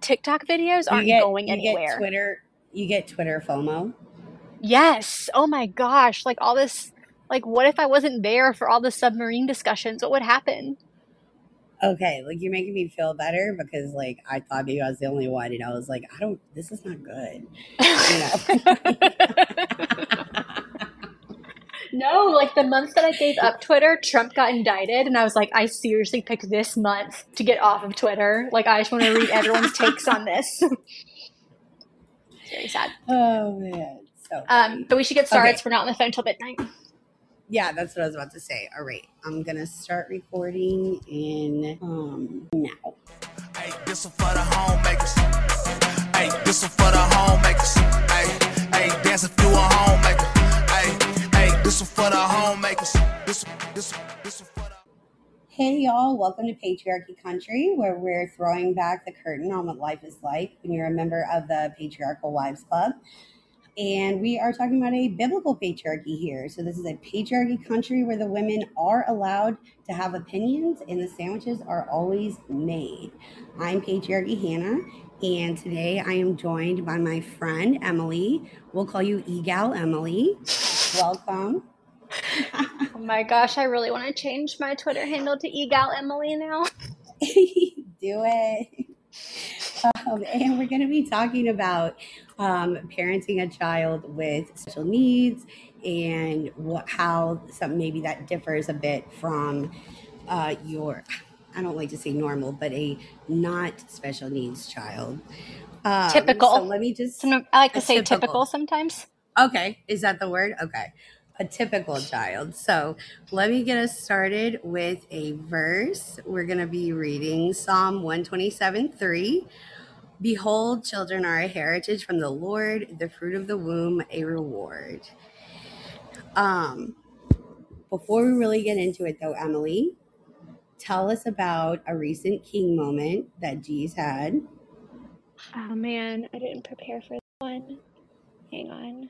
TikTok videos You aren't get going you get anywhere. Twitter FOMO. Yes. Oh my gosh. Like all this, like what if I wasn't there for all the submarine discussions? What would happen? Okay, like you're making me feel better because like I thought maybe I was the only one, and I was like, I don't. This is not good, you know. No, like the month that I gave up Twitter, Trump got indicted, and I was like, I seriously picked this month to get off of Twitter. Like, I just want to read everyone's takes on this. It's very sad. Oh man, so funny. But we should get started so Okay, we're not on the phone till midnight. yeah, that's what I was about to say. All right, I'm gonna start recording in now. Hey, this one for the homemakers. Hey, this one for the homemakers. Hey, dance if you a homemaker. Hey, this one for the homemakers. This one for the. Hey y'all, welcome to Patriarchy Country, where we're throwing back the curtain on what life is like when you're a member of the Patriarchal Wives Club. And we are talking about a biblical patriarchy here. So this is a patriarchy country where the women are allowed to have opinions and the sandwiches are always made. I'm Patriarchy Hannah, and today I am joined by my friend Emily. We'll call you Egal Emily. Welcome. Oh my gosh, I really want to change my Twitter handle to Egal Emily now. Do it. And we're going to be talking about parenting a child with special needs and how something maybe that differs a bit from your, I don't like to say normal, but a not special needs child. Typical. So let me just. I like to say typical sometimes. Okay. Is that the word? Okay. A typical child. So let me get us started with a verse. We're going to be reading Psalm 127:3. Behold, children are a heritage from the Lord, the fruit of the womb, a reward. Before we really get into it though, Emily, tell us about a recent king moment that G's had. Oh man, I didn't prepare for this one. Hang on.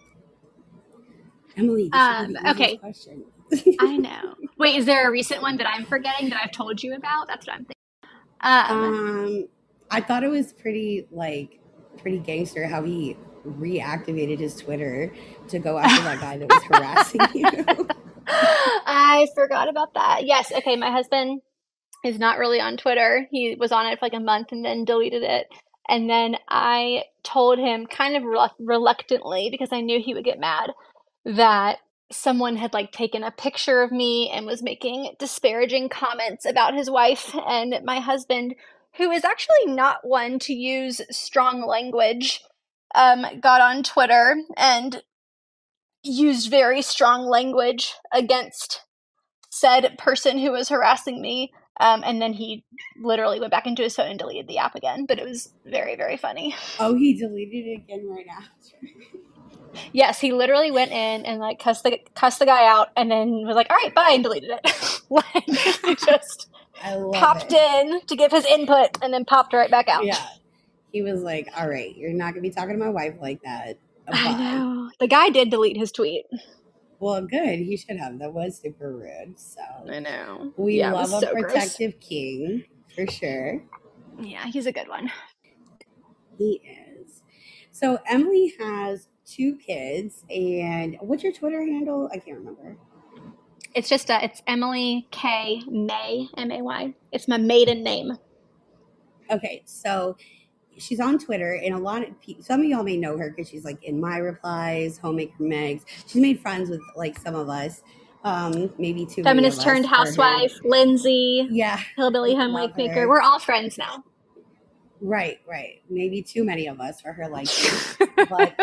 Emily, this should be the easiest Okay. question. I know. Wait, is there a recent one that I'm forgetting that I've told you about? That's what I'm thinking. I thought it was pretty gangster how he reactivated his Twitter to go after that guy that was harassing you. I forgot about that. Yes, okay, my husband is not really on Twitter. He was on it for like a month and then deleted it. And then I told him kind of reluctantly because I knew he would get mad that someone had like taken a picture of me and was making disparaging comments about his wife, and my husband, who is actually not one to use strong language, got on Twitter and used very strong language against said person who was harassing me. And then he literally went back into his phone and deleted the app again. But it was very, very funny. Oh, he deleted it again right after. Yes, he literally went in and like cussed the guy out, and then was like, "All right, bye," and deleted it. Like he just popped in to give his input and then popped right back out. Yeah, he was like, "All right, you're not gonna be talking to my wife like that." Bye. I know. The guy did delete his tweet. Well, good. He should have. That was super rude. So I know. We love a so protective king for sure. Yeah, he's a good one. He is. So Emily has 2 kids, and what's your Twitter handle? I can't remember. It's just it's Emily K May, M-A-Y. It's my maiden name. Okay, so she's on Twitter, and some of y'all may know her because she's like in My Replies, Homemaker Megs. She's made friends with like some of us, maybe too many Feminist of us. turned housewife, Lindsay, yeah, hillbilly homemaker. We're all friends now. Right. Maybe too many of us for her liking. But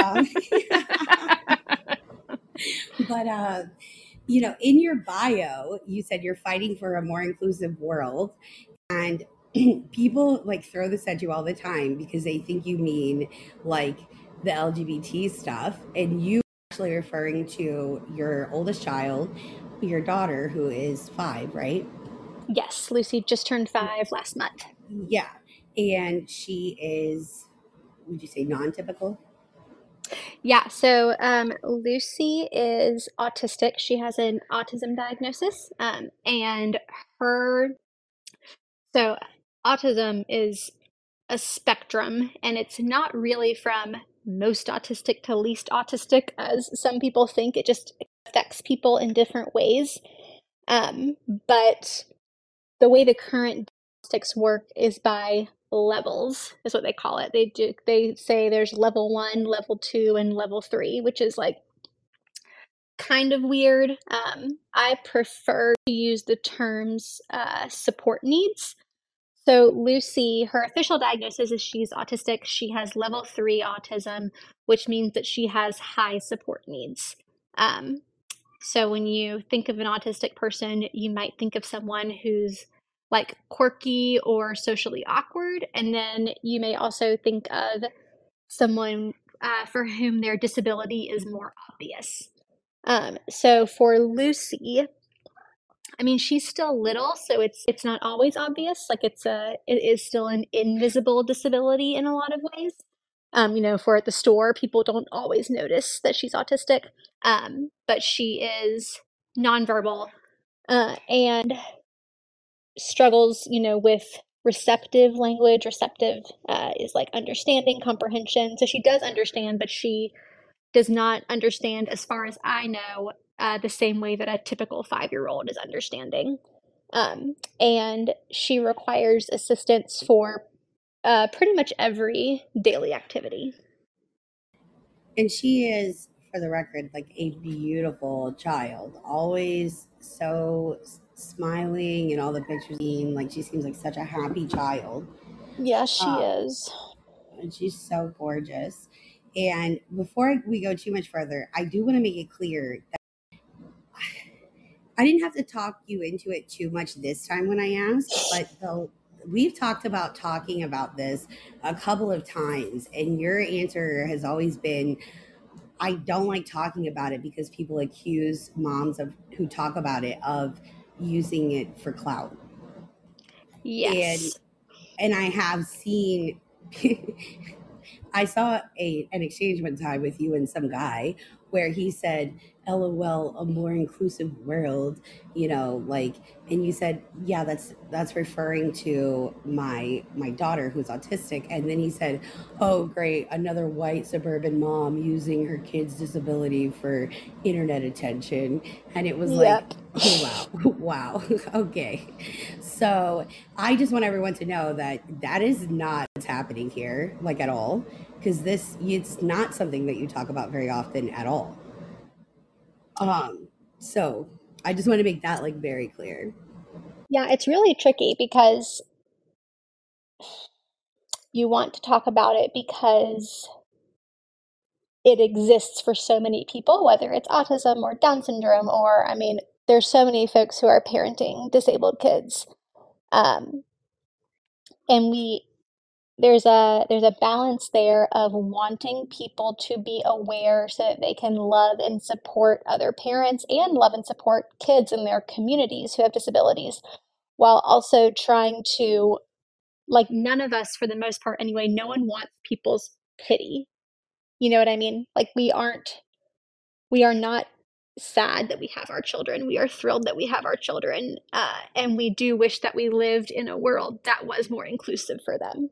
in your bio, you said you're fighting for a more inclusive world, and people like throw this at you all the time because they think you mean like the LGBT stuff, and you are actually referring to your oldest child, your daughter, who is 5, right? Yes, Lucy just turned 5 last month. Yeah, and she is, would you say, non-typical? Yeah, so Lucy is autistic. She has an autism diagnosis, and so autism is a spectrum, and it's not really from most autistic to least autistic, as some people think. It just affects people in different ways. But the way the current diagnostics work is by levels, is what they call it. They say there's level 1, level 2, and level 3, which is like kind of weird. I prefer to use the terms support needs. So Lucy, her official diagnosis is she's autistic. She has level 3 autism, which means that she has high support needs. So when you think of an autistic person, you might think of someone who's like quirky or socially awkward. And then you may also think of someone for whom their disability is more obvious. So for Lucy, I mean, she's still little, so it's not always obvious. Like it is still an invisible disability in a lot of ways. For at the store, people don't always notice that she's autistic. But she is nonverbal, and struggles, with receptive language. Receptive is like understanding, comprehension. So she does understand, but she does not understand, as far as I know, the same way that a typical 5-year-old is understanding. And she requires assistance for pretty much every daily activity. And she is, for the record, like a beautiful child. Always so smiling in all the pictures. Like she seems like such a happy child. Yeah, she Um, is. and she's so gorgeous. And before we go too much further, I do want to make it clear that I didn't have to talk you into it too much this time when I asked, but we've talked about talking about this a couple of times, and your answer has always been, I don't like talking about it because people accuse moms of who talk about it of using it for clout. And Yes. and I have seen I saw an exchange one time with you and some guy where he said, "LOL, a more inclusive world," like, and you said, "Yeah, that's referring to my daughter who's autistic," and then he said, "Oh, great, another white suburban mom using her kid's disability for internet attention," and it was like, Yep. oh wow, wow, okay, so I just want everyone to know that that is not what's happening here, like at all, because it's not something that you talk about very often at all. So I just want to make that like very clear. Yeah, it's really tricky because you want to talk about it because it exists for so many people, whether it's autism or Down syndrome, or, I mean, there's so many folks who are parenting disabled kids. Um, and there's a balance there of wanting people to be aware so that they can love and support other parents and love and support kids in their communities who have disabilities, while also trying to, like, none of us, for the most part anyway, no one wants people's pity. You know what I mean? Like, we are not sad that we have our children. We are thrilled that we have our children. And we do wish that we lived in a world that was more inclusive for them.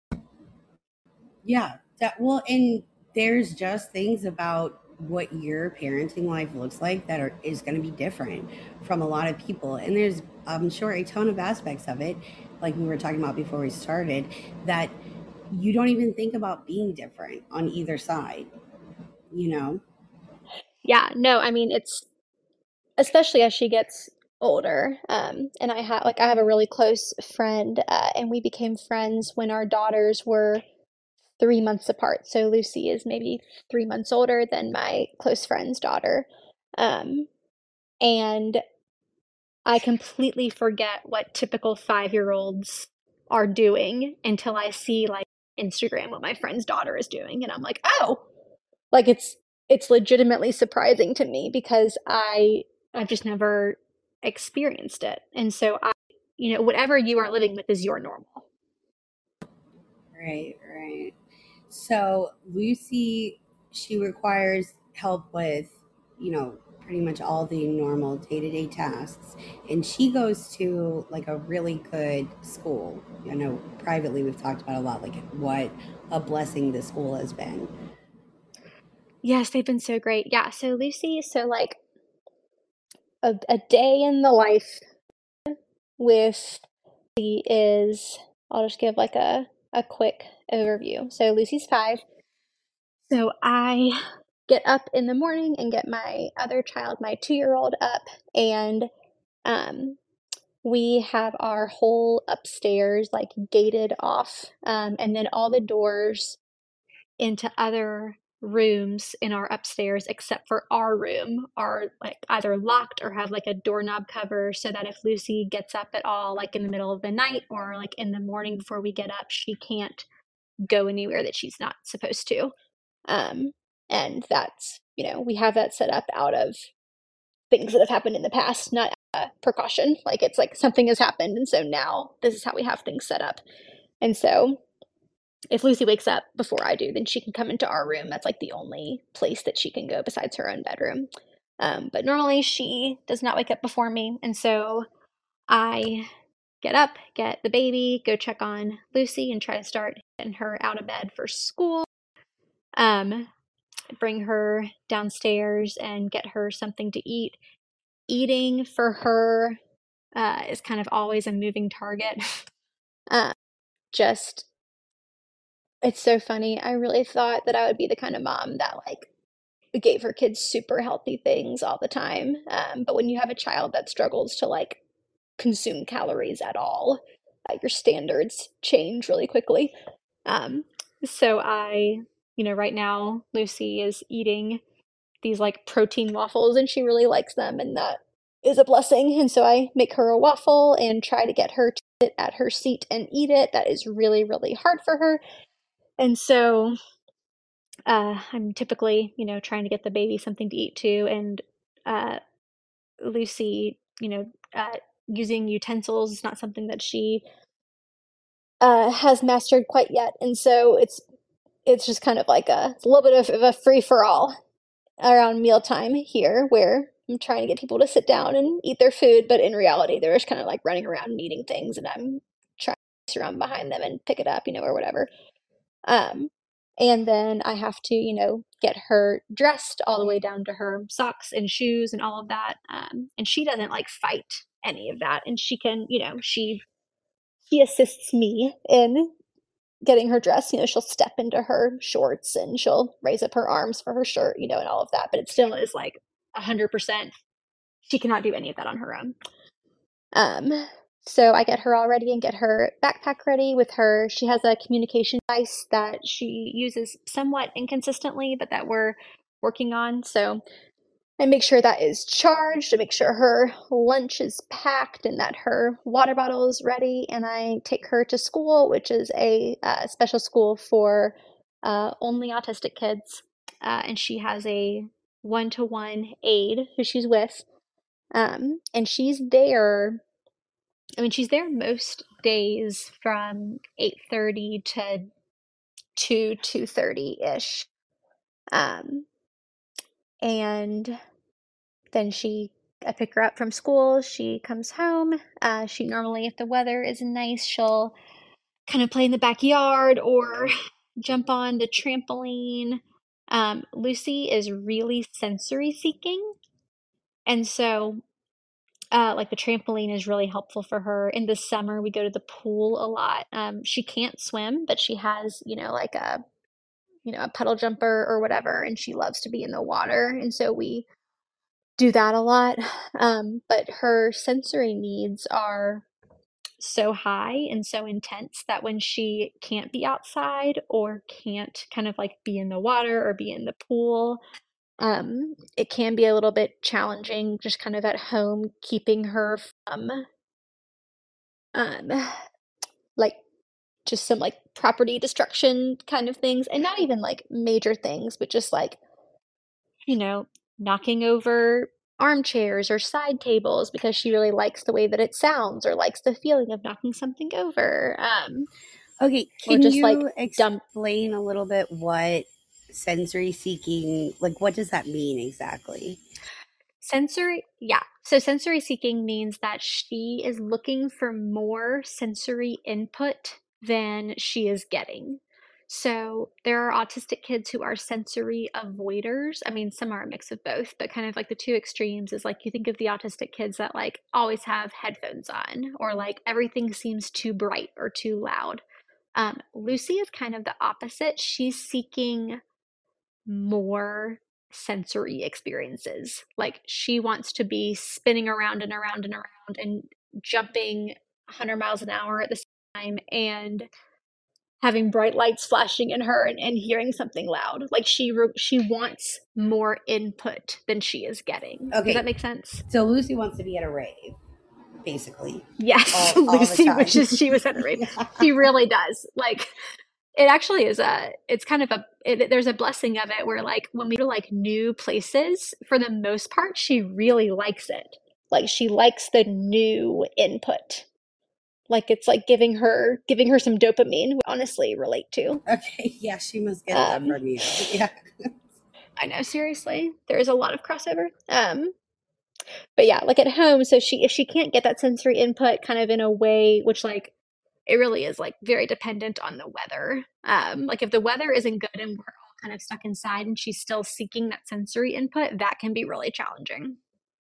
Yeah, and there's just things about what your parenting life looks like that is going to be different from a lot of people, and there's, I'm sure, a ton of aspects of it, like we were talking about before we started, that you don't even think about being different on either side, you know? Yeah, no, I mean, it's especially as she gets older. And I have a really close friend, and we became friends when our daughters were 3 months apart. So Lucy is maybe 3 months older than my close friend's daughter. Um, and I completely forget what typical 5-year-olds are doing until I see, like, Instagram what my friend's daughter is doing, and I'm like, oh, like, it's legitimately surprising to me because I've just never experienced it. And so whatever you are living with is your normal. Right, right. So Lucy, she requires help with, pretty much all the normal day-to-day tasks, and she goes to like a really good school. I know privately we've talked about a lot, like what a blessing the school has been. Yes, they've been so great. Yeah, so Lucy, so like a day in the life with Lucy is, I'll just give like a quick overview. So Lucy's 5. So I get up in the morning and get my other child, my 2-year-old, up, and um, we have our whole upstairs like gated off, and then all the doors into other rooms in our upstairs except for our room are like either locked or have like a doorknob cover, so that if Lucy gets up at all like in the middle of the night or like in the morning before we get up, she can't go anywhere that she's not supposed to. um and that's, we have that set up out of things that have happened in the past, not precaution. Like it's like something has happened, and so now this is how we have things set up. And so if Lucy wakes up before I do, then she can come into our room. That's like the only place that she can go besides her own bedroom. But normally she does not wake up before me, and so I get up, get the baby, go check on Lucy, and try to start getting her out of bed for school. Bring her downstairs and get her something to eat. Eating for her is kind of always a moving target. uh, just, it's so funny. I really thought that I would be the kind of mom that like gave her kids super healthy things all the time. But when you have a child that struggles to like consume calories at all, your standards change really quickly. So right now Lucy is eating these like protein waffles and she really likes them, and that is a blessing. And so I make her a waffle and try to get her to sit at her seat and eat it. That is really, really hard for her. And so I'm typically, trying to get the baby something to eat too. And Lucy, using utensils is not something that she has mastered quite yet. And so it's just kind of like it's a little bit of a free for all around mealtime here, where I'm trying to get people to sit down and eat their food, but in reality, they're just kind of like running around and eating things, and I'm trying to sit around behind them and pick it up, or whatever. And then I have to, get her dressed all the way down to her socks and shoes and all of that. And she doesn't like fight any of that, and she can, she assists me in getting her dressed. She'll step into her shorts and she'll raise up her arms for her shirt, and all of that, but it still is like 100%. She cannot do any of that on her own. So I get her all ready and get her backpack ready with her. She has a communication device that she uses somewhat inconsistently, but that we're working on. So I make sure that is charged. I make sure her lunch is packed and that her water bottle is ready. And I take her to school, which is a special school for only autistic kids. And she has a one-to-one aide who she's with. And she's there. I mean, she's there most days from 8:30 to 2:30-ish. And then I pick her up from school. She comes home. She normally, if the weather is nice, she'll kind of play in the backyard or jump on the trampoline. Lucy is really sensory seeking. And so like the trampoline is really helpful for her. In the summer, we go to the pool a lot. She can't swim, but she has, like a puddle jumper or whatever, and she loves to be in the water. And so we do that a lot. But her sensory needs are so high and so intense that when she can't be outside or can't kind of like be in the water or be in the pool, it can be a little bit challenging just kind of at home keeping her from like just some like property destruction kind of things, and not even like major things, but just like knocking over armchairs or side tables because she really likes the way that it sounds or likes the feeling of knocking something over. Okay, can you explain a little bit what sensory seeking, like what does that mean exactly? So sensory seeking means that she is looking for more sensory input than she is getting. So there are autistic kids who are sensory avoiders. I mean, some are a mix of both, but kind of like the two extremes is like you think of the autistic kids that like always have headphones on, or like everything seems too bright or too loud. Lucy is kind of the opposite. She's seeking more sensory experiences. Like she wants to be spinning around and around and around and jumping 100 miles an hour at the same time and having bright lights flashing in her and hearing something loud. Like she wants more input than she is getting. Okay. Does that make sense? So Lucy wants to be at a rave, basically. Yes, all the Lucy time. wishes she was at a rave. Yeah. She really does. Like it actually is it's kind of there's a blessing of it where like when we go to like new places, for the most part, she really likes it. Like she likes the new input. Like it's like giving her some dopamine, we honestly relate to. Okay, yeah, she must get that from you. Yeah. I know, seriously. There is a lot of crossover. But yeah, like at home, so if she can't get that sensory input kind of in a way which like it really is like very dependent on the weather. Like if the weather isn't good and we're all kind of stuck inside and she's still seeking that sensory input, that can be really challenging.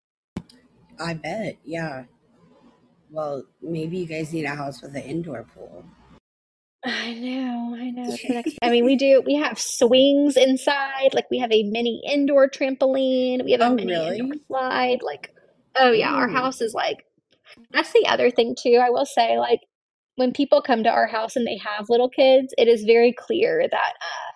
I bet, yeah. Well, maybe you guys need a house with an indoor pool. I know. I mean, we have swings inside. Like we have a mini indoor trampoline. We have a mini indoor slide. Like, oh yeah, our house is like, that's the other thing too. I will say, like, when people come to our house and they have little kids, it is very clear that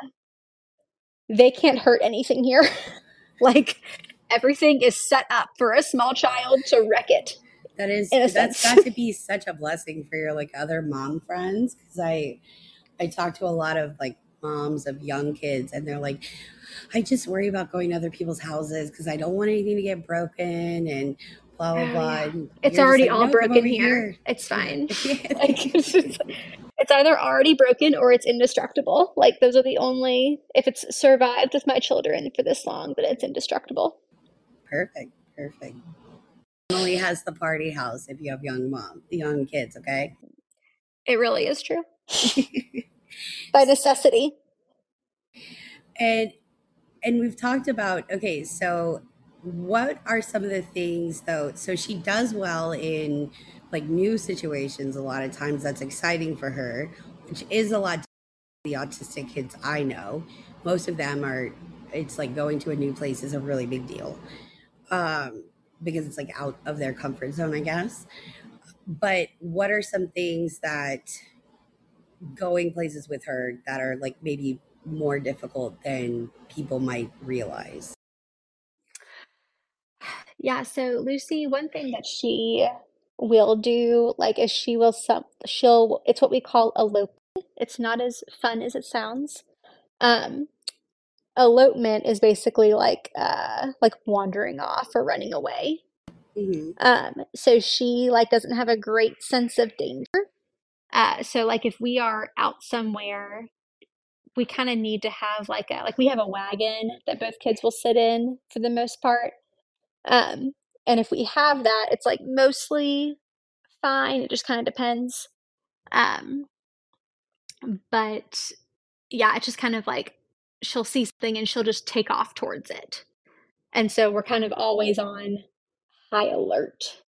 they can't hurt anything here. Like everything is set up for a small child to wreck it. That's got to be such a blessing for your like other mom friends, because I talk to a lot of like moms of young kids and they're like, I just worry about going to other people's houses because I don't want anything to get broken and blah blah blah. Yeah. And it's already all broken here. It's fine. Like, it's either already broken or it's indestructible. Like those are the only, if it's survived with my children for this long, then it's indestructible. Perfect. Only has the party house if you have young kids, okay? It really is true. By necessity. And we've talked about, okay, so what are some of the things though? So she does well in like new situations a lot of times. That's exciting for her, which is a lot to the autistic kids I know. Most of them it's like going to a new place is a really big deal. Because it's like out of their comfort zone, I guess. But what are some things that going places with her that are like maybe more difficult than people might realize? Yeah, so Lucy, one thing that she will do, like, is she'll it's what we call elopement. It's not as fun as it sounds. Elopement is basically like wandering off or running away. Mm-hmm. So she like doesn't have a great sense of danger. So like if we are out somewhere, we kind of need to have like we have a wagon that both kids will sit in for the most part. And if we have that, it's like mostly fine. It just kind of depends. But yeah, it's just kind of like she'll see something and she'll just take off towards it. And so we're kind of always on high alert.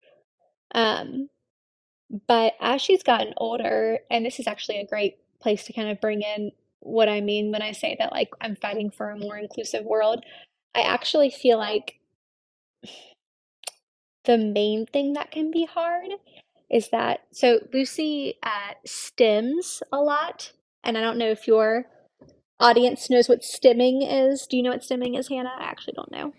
But as she's gotten older, and this is actually a great place to kind of bring in what I mean when I say that like I'm fighting for a more inclusive world, I actually feel like the main thing that can be hard is that, so Lucy stims a lot, and I don't know if your audience knows what stimming is. Do you know what stimming is, Hannah? I actually don't know.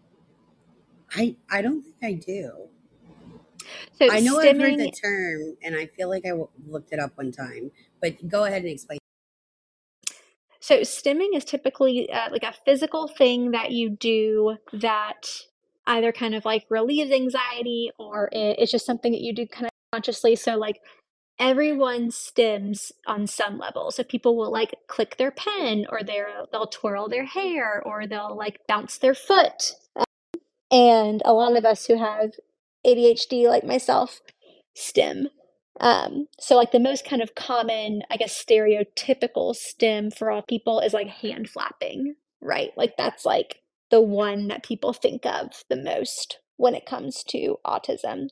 I don't think I do. So I know I've heard the term, and I feel like I looked it up one time, but go ahead and explain. So stimming is typically like a physical thing that you do that either kind of like relieves anxiety or it's just something that you do kind of consciously. So like everyone stims on some level. So people will like click their pen or they'll twirl their hair or they'll like bounce their foot. And a lot of us who have ADHD, like myself, stim. So like the most kind of common, I guess, stereotypical stim for all people is like hand flapping, right? Like that's like the one that people think of the most when it comes to autism.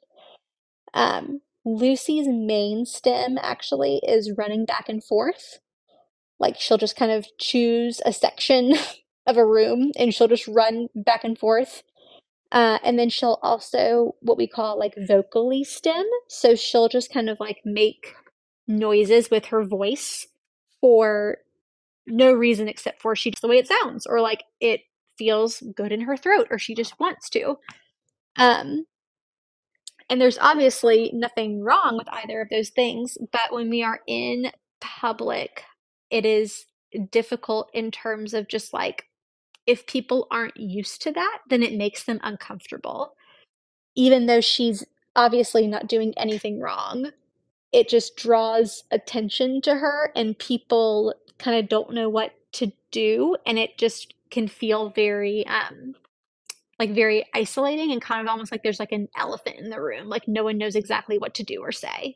Lucy's main stim actually is running back and forth. Like she'll just kind of choose a section of a room and she'll just run back and forth. And then she'll also what we call like vocally stim. So she'll just kind of like make noises with her voice for no reason except for she just the way it sounds or like it feels good in her throat or she just wants to. Um, and there's obviously nothing wrong with either of those things, but when we are in public, it is difficult in terms of just like if people aren't used to that, then it makes them uncomfortable. Even though she's obviously not doing anything wrong, it just draws attention to her, and people kind of don't know what to do, and it just can feel very, like very isolating and kind of almost like there's like an elephant in the room, like no one knows exactly what to do or say.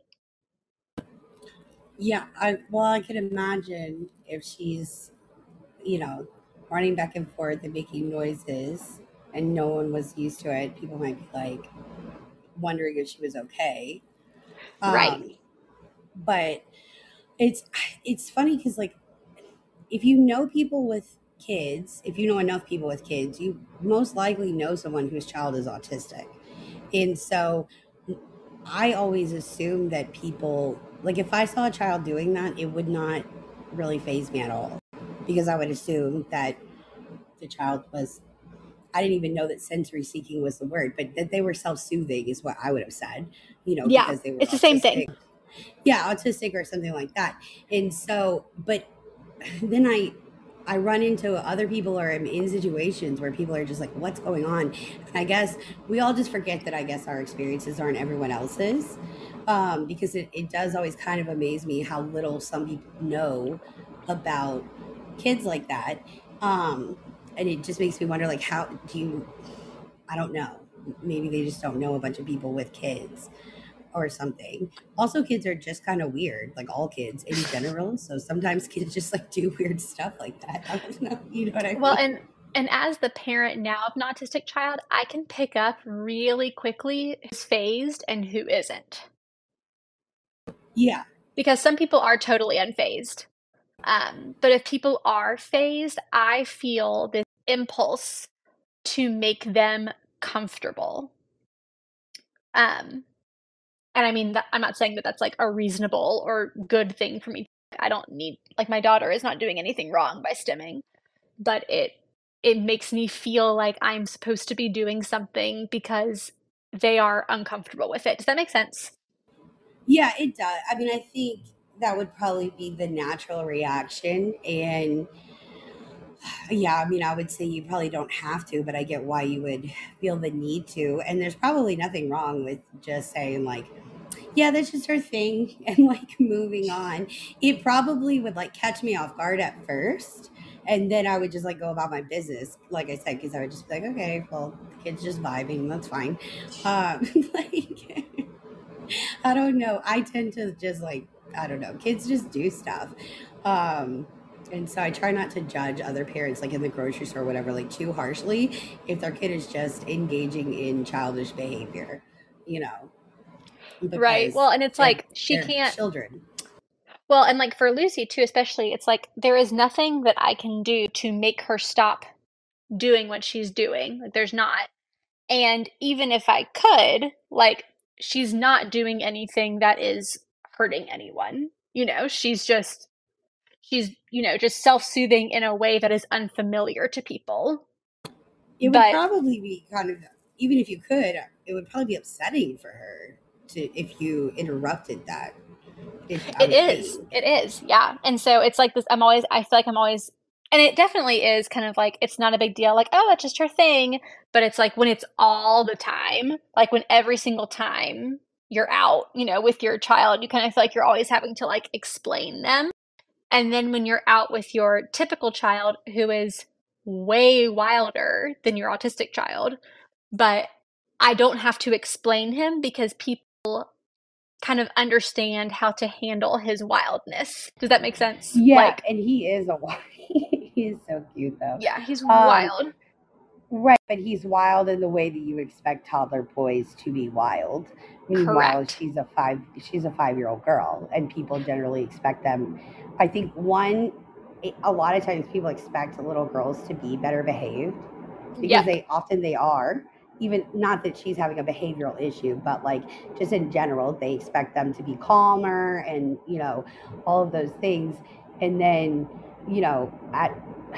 Yeah, I can imagine if she's, you know, running back and forth and making noises and no one was used to it, people might be like wondering if she was okay. Right. Um, but it's it's funny because like if you know people with kids, if you know enough people with kids, you most likely know someone whose child is autistic. And so I always assume that people, like if I saw a child doing that, it would not really faze me at all because I would assume that the child was, I didn't even know that sensory seeking was the word, but that they were self soothing is what I would have said, Yeah, because they were it's the same thing. autistic. Yeah, autistic or something like that. And so, but then I run into other people or I'm in situations where people are just like, what's going on? And I guess we all just forget that I guess our experiences aren't everyone else's. Because it does always kind of amaze me how little some people know about kids like that. Um, and it just makes me wonder, like, how do you, I don't know, maybe they just don't know a bunch of people with kids or something. Also, kids are just kind of weird, like all kids in general. So sometimes kids just like do weird stuff like that. I don't know. You know what I Well, mean? and as the parent now of an autistic child, I can pick up really quickly who's phased and who isn't. Yeah. Because some people are totally unfazed. But if people are phased, I feel this impulse to make them comfortable. Um, and I mean, that, I'm not saying that that's like a reasonable or good thing for me. I don't need, like, my daughter is not doing anything wrong by stimming, but it makes me feel like I'm supposed to be doing something because they are uncomfortable with it. Does that make sense? Yeah, it does. I mean, I think that would probably be the natural reaction. And yeah, I mean, I would say you probably don't have to, but I get why you would feel the need to. And there's probably nothing wrong with just saying, like, yeah, that's just her thing and like moving on. It probably would like catch me off guard at first. And then I would just like go about my business, like I said, because I would just be like, okay, well, the kid's just vibing. That's fine. Like, I don't know. I tend to just like, I don't know. Kids just do stuff. Um, and so I try not to judge other parents, like in the grocery store or whatever, like too harshly if their kid is just engaging in childish behavior, you know, Right. because Well, and it's they're like she they're can't. children. Well, and like for Lucy too, especially, it's like there is nothing that I can do to make her stop doing what she's doing. Like there's not. And even if I could, like she's not doing anything that is hurting anyone. She's just self-soothing in a way that is unfamiliar to people. It would But probably be kind of, even if you could, it would probably be upsetting for her to if you interrupted that. I it would is. think. It is. Yeah. And so it's like this I feel like I'm always and it definitely is kind of like it's not a big deal like, oh, that's just her thing, but it's like when it's all the time, like when every single time you're out, with your child, you kind of feel like you're always having to like explain them. And then when you're out with your typical child who is way wilder than your autistic child, but I don't have to explain him because people kind of understand how to handle his wildness. Does that make sense? Yeah, and he is a wild. He is so cute though. Yeah, he's Um, wild. right, but he's wild in the way that you expect toddler boys to be wild. Meanwhile, Correct. she's a 5-year-old girl, and people generally expect them. I think a lot of times people expect little girls to be better behaved because Yep. they are. Even not that she's having a behavioral issue, but like just in general, they expect them to be calmer and all of those things. And then at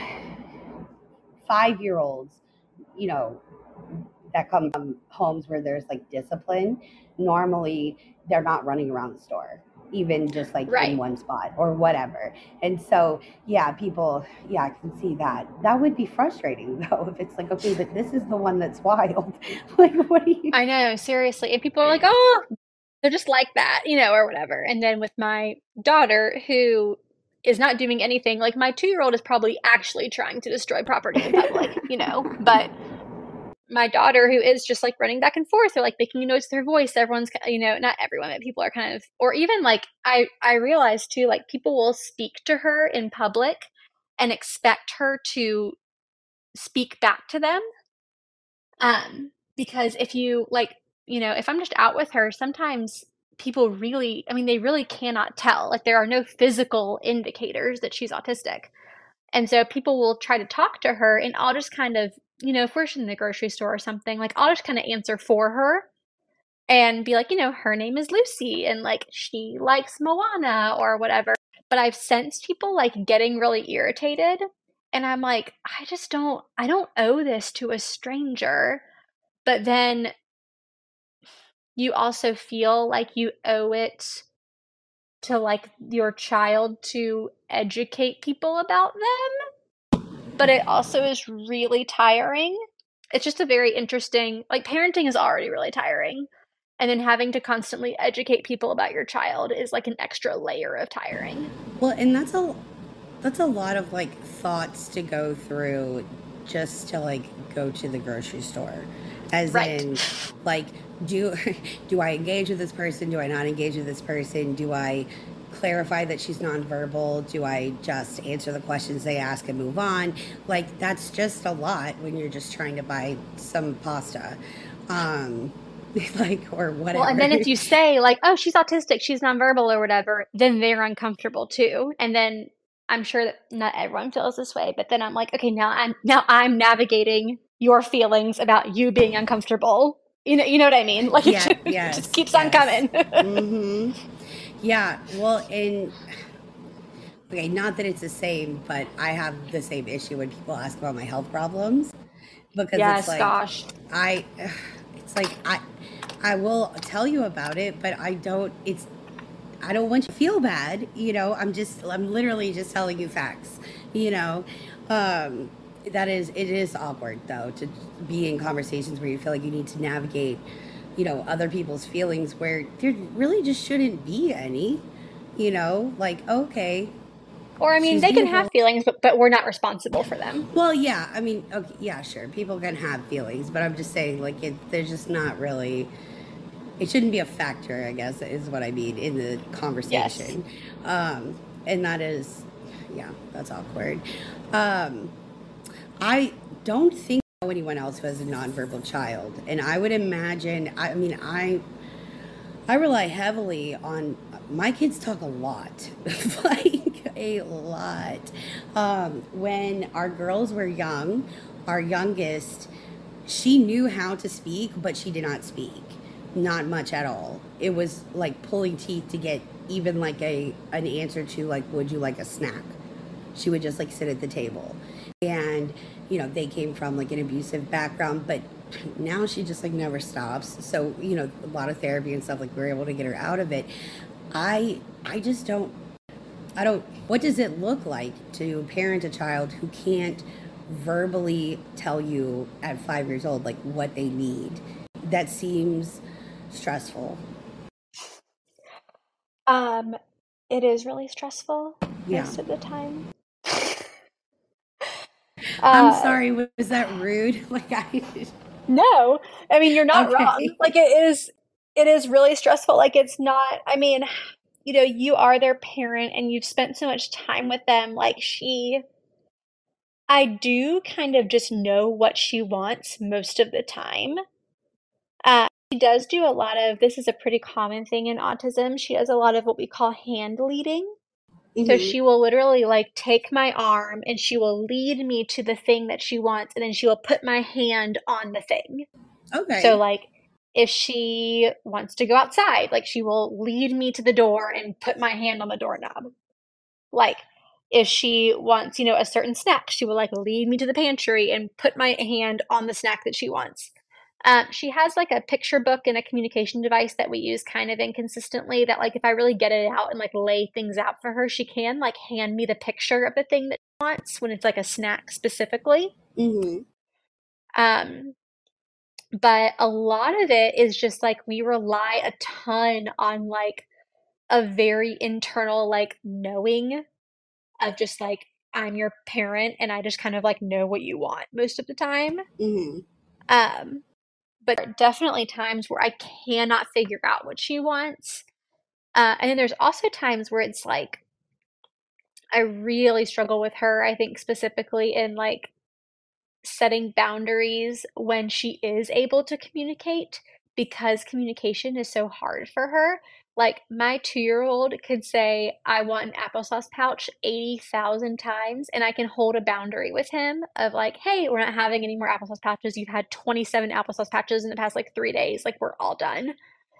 5-year-olds, you know, that come from homes where there's like discipline, normally they're not running around the store, even just like in Right. one spot or whatever. And so, yeah, I can see that. That would be frustrating though, if it's like, okay, but this is the one that's wild. Like, what do you? I know, seriously. And people are like, oh, they're just like that, or whatever. And then with my daughter, who is not doing anything, like my 2-year-old is probably actually trying to destroy property in public, but my daughter, who is just like running back and forth or like making a noise with her voice, everyone's, not everyone, but people are kind of, or even like I realize too, like people will speak to her in public and expect her to speak back to them. Because if you like, if I'm just out with her, sometimes people really, I mean, they really cannot tell. Like there are no physical indicators that she's autistic. And so people will try to talk to her, and I'll just kind of, if we're in the grocery store or something, like I'll just kind of answer for her and be like, her name is Lucy and like she likes Moana or whatever. But I've sensed people like getting really irritated. And I'm like, I don't owe this to a stranger. But then you also feel like you owe it to like your child to educate people about them, but it also is really tiring. It's just a very interesting, like parenting is already really tiring, and then having to constantly educate people about your child is like an extra layer of tiring. Well, and that's a lot of like thoughts to go through just to like go to the grocery store. As Right. in, like, do do I engage with this person? Do I not engage with this person? Do I clarify that she's nonverbal? Do I just answer the questions they ask and move on? Like, that's just a lot when you're just trying to buy some pasta. Um like, or whatever. Well, and then if you say like, "Oh, she's autistic, she's nonverbal or whatever," then they're uncomfortable too. And then I'm sure that not everyone feels this way, but then I'm like, "Okay, now I'm navigating your feelings about you being uncomfortable." You know what I mean? Like Yeah, it yes, just keeps on coming. Mm-hmm. Yeah, well, and okay, not that it's the same, but I have the same issue when people ask about my health problems because it's Yes, like gosh. I, it's like I will tell you about it, but I don't want you to feel bad. I'm literally just telling you facts. You know, it is awkward though to be in conversations where you feel like you need to navigate, other people's feelings where there really just shouldn't be any. Like, okay, Or I mean, she's they can have beautiful. feelings, but we're not responsible for them. Well, yeah, I mean, okay, yeah, sure, people can have feelings, but I'm just saying, like, they're just not really. It shouldn't be a factor, I guess, is what I mean in the Yes. conversation. And that is, yeah, that's awkward. Um, I don't think I know anyone else who has a nonverbal child, and I would imagine. I mean, I rely heavily on my kids talk a lot, like a lot. When our girls were young, our youngest, she knew how to speak, but she did not speak, not much at all. It was like pulling teeth to get even like an answer to like, would you like a snack? She would just like sit at the table, and they came from like an abusive background, but now she just like never stops. So a lot of therapy and stuff, like we're able to get her out of it. I just don't. I don't. What does it look like to parent a child who can't verbally tell you at 5 years old like what they need? That seems stressful. It is really stressful Yeah. most of the time. I'm sorry. Was that rude? Like I. No, I mean, you're not wrong. Okay. Like it is really stressful. Like it's not, I mean, you are their parent and you've spent so much time with them. I do kind of just know what she wants most of the time. She does do a lot of, this is a pretty common thing in autism. She does a lot of what we call hand leading. So Hmm. she will literally like take my arm and she will lead me to the thing that she wants, and then she will put my hand on the thing. So Okay. like if she wants to go outside, like she will lead me to the door and put my hand on the doorknob. Like if she wants, a certain snack, she will like lead me to the pantry and put my hand on the snack that she wants. She has like a picture book and a communication device that we use kind of inconsistently that like if I really get it out and like lay things out for her, she can like hand me the picture of the thing that she wants when it's like a snack specifically. Hmm. Um, but a lot of it is just like we rely a ton on like a very internal like knowing of just like I'm your parent and I just kind of like know what you want most of the time. Hmm. Um, but there are definitely times where I cannot figure out what she wants. And then there's also times where it's like I really struggle with her, I think specifically in like setting boundaries when she is able to communicate because communication is so hard for her. Like my 2-year-old could say, I want an applesauce pouch 80,000 times, and I can hold a boundary with him of like, hey, we're not having any more applesauce pouches. You've had 27 applesauce pouches in the past like 3 days. Like, we're all done.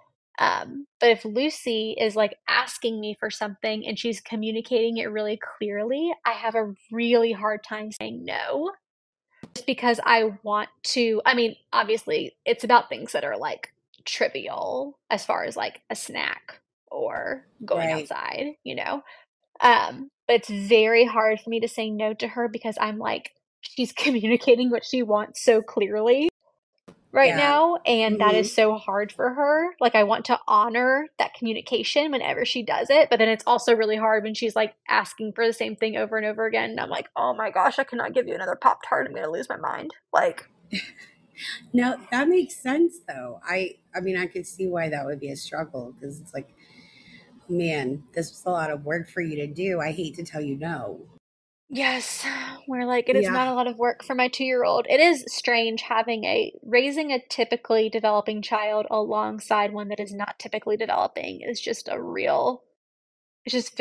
But if Lucy is like asking me for something and she's communicating it really clearly, I have a really hard time saying no just because I want to. I mean, obviously, it's about things that are like trivial as far as like a snack or going Right. outside. But it's very hard for me to say no to her because I'm like, she's communicating what she wants so clearly right Yeah. now, and that Hmm. is so hard for her. Like, I want to honor that communication whenever she does it, but then it's also really hard when she's like asking for the same thing over and over again. And I'm like, oh my gosh, I cannot give you another Pop Tart. I'm gonna lose my mind. Like, No, that makes sense though. I mean, I could see why that would be a struggle because it's like, man, this was a lot of work for you to do. I hate to tell you no. yes, we're like, it is Yeah. not a lot of work for my 2-year-old. It is strange raising a typically developing child alongside one that is not typically developing is just it's just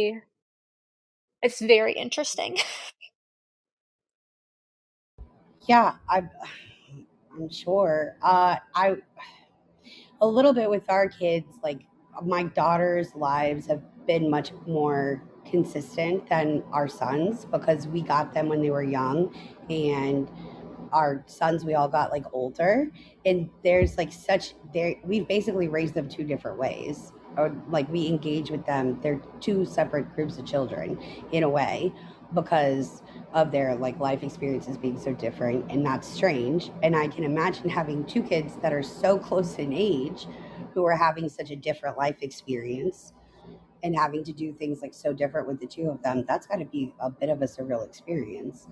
it's very interesting. Yeah, I'm sure. I a little bit with our kids, like my daughter's lives have been much more consistent than our sons because we got them when they were young, and our sons we all got like older, and there's like such there we've basically raised them two different ways, or like we engage with them, they're two separate groups of children in a way because of their like life experiences being so different, and that's strange. And I can imagine having two kids that are so close in age who are having such a different life experience and having to do things like so different with the two of them. That's got to be a bit of a surreal experience.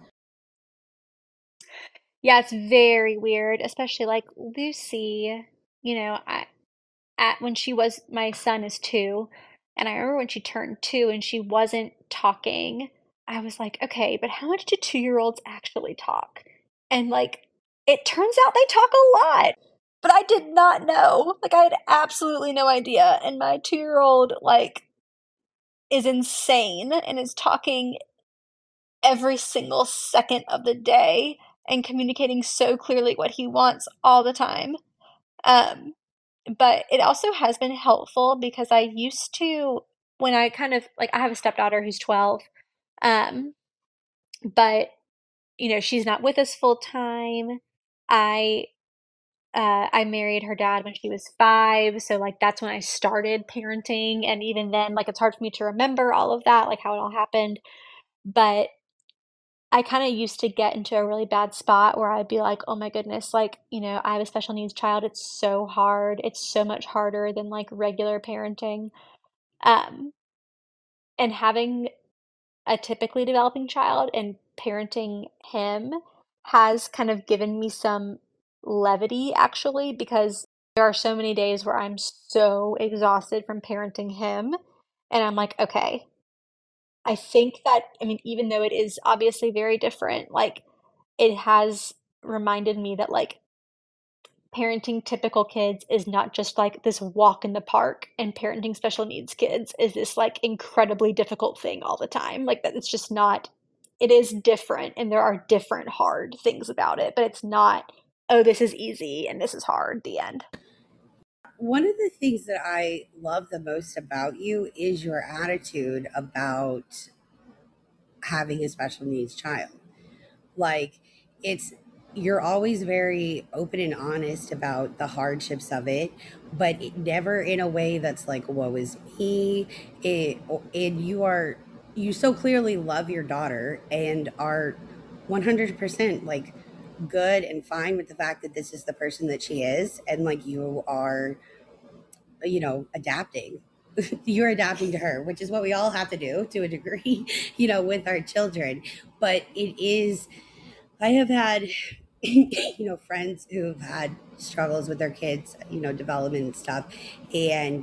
Yeah, it's very weird, especially like Lucy, I at when she was my son is 2, and I remember when she turned 2 and she wasn't talking, I was like, "Okay, but how much do 2-year-olds actually talk?" And like it turns out they talk a lot. But I did not know. Like I had absolutely no idea. And my 2-year-old like is insane and is talking every single second of the day and communicating so clearly what he wants all the time. Um, but it also has been helpful because I used to, when I kind of like, I have a stepdaughter who's 12, um, but she's not with us full time. I I married her dad when she was 5, so like that's when I started parenting, and even then, like it's hard for me to remember all of that, like how it all happened. But I kind of used to get into a really bad spot where I'd be like, oh my goodness, like, I have a special needs child. It's so hard. It's so much harder than like regular parenting. Um, and having a typically developing child and parenting him has kind of given me some levity actually, because there are so many days where I'm so exhausted from parenting him. And I'm like, okay, I think that, I mean, even though it is obviously very different, like it has reminded me that like parenting typical kids is not just like this walk in the park, and parenting special needs kids is this like incredibly difficult thing all the time. Like that it's just not, it is different and there are different hard things about it, but it's not, oh, this is easy and this is hard, the end. One of the things that I love the most about you is your attitude about having a special needs child. Like, it's, you're always very open and honest about the hardships of it, but never in a way that's like, woe is me. And you so clearly love your daughter and are 100% like good and fine with the fact that this is the person that she is. And like, you are, adapting. You're adapting to her, which is what we all have to do to a degree, with our children. But it is, I have had, friends who've had struggles with their kids, development and stuff. And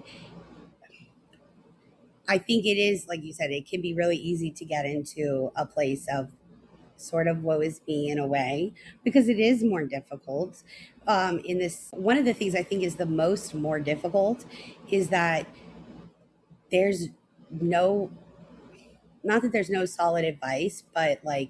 I think it is, like you said, it can be really easy to get into a place of sort of woe is me in a way, because it is more difficult. In this, one of the things I think is the most more difficult is that there's no, not that there's no solid advice, but like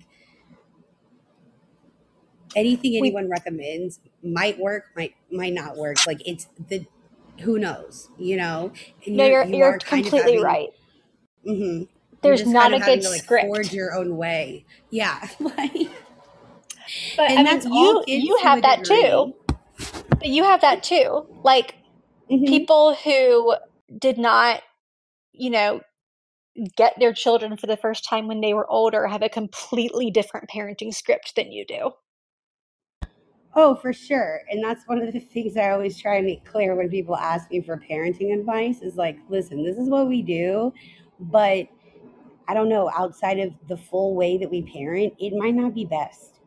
anything We, anyone recommends might work, might not work. Like it's the, who knows, and no, you you're are kind of completely having, right. hmm you're There's just kind not of a good having to like forge script. your own way. Yeah. Like, But I and mean, that's all you kids to have a that too. degree. But you have that too. Like Hmm. people who did not, you know, get their children for the first time when they were older have a completely different parenting script than you do. Oh, for sure. And that's one of the things I always try and make clear when people ask me for parenting advice is like, listen, this is what we do, but I don't know, outside of the full way that we parent, it might not be best.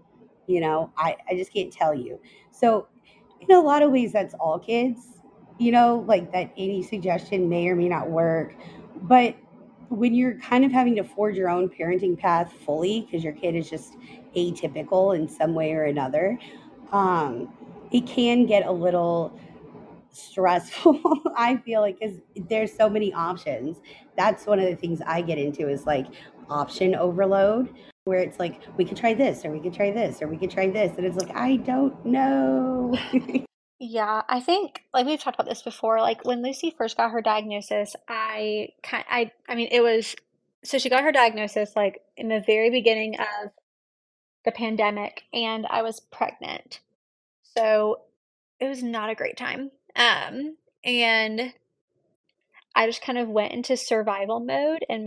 I just can't tell you. So, in a lot of ways, that's all kids, like that any suggestion may or may not work. But when you're kind of having to forge your own parenting path fully because your kid is just atypical in some way or another, um, it can get a little stressful. I feel like because there's so many options. That's one of the things I get into is like option overload, where it's like we could try this or we could try this or we could try this, and it's like I don't know. Yeah, I think like we've talked about this before. Like when Lucy first got her diagnosis, I mean it was, so she got her diagnosis like in the very beginning of the pandemic, and I was pregnant. So it was not a great time. And I just kind of went into survival mode, and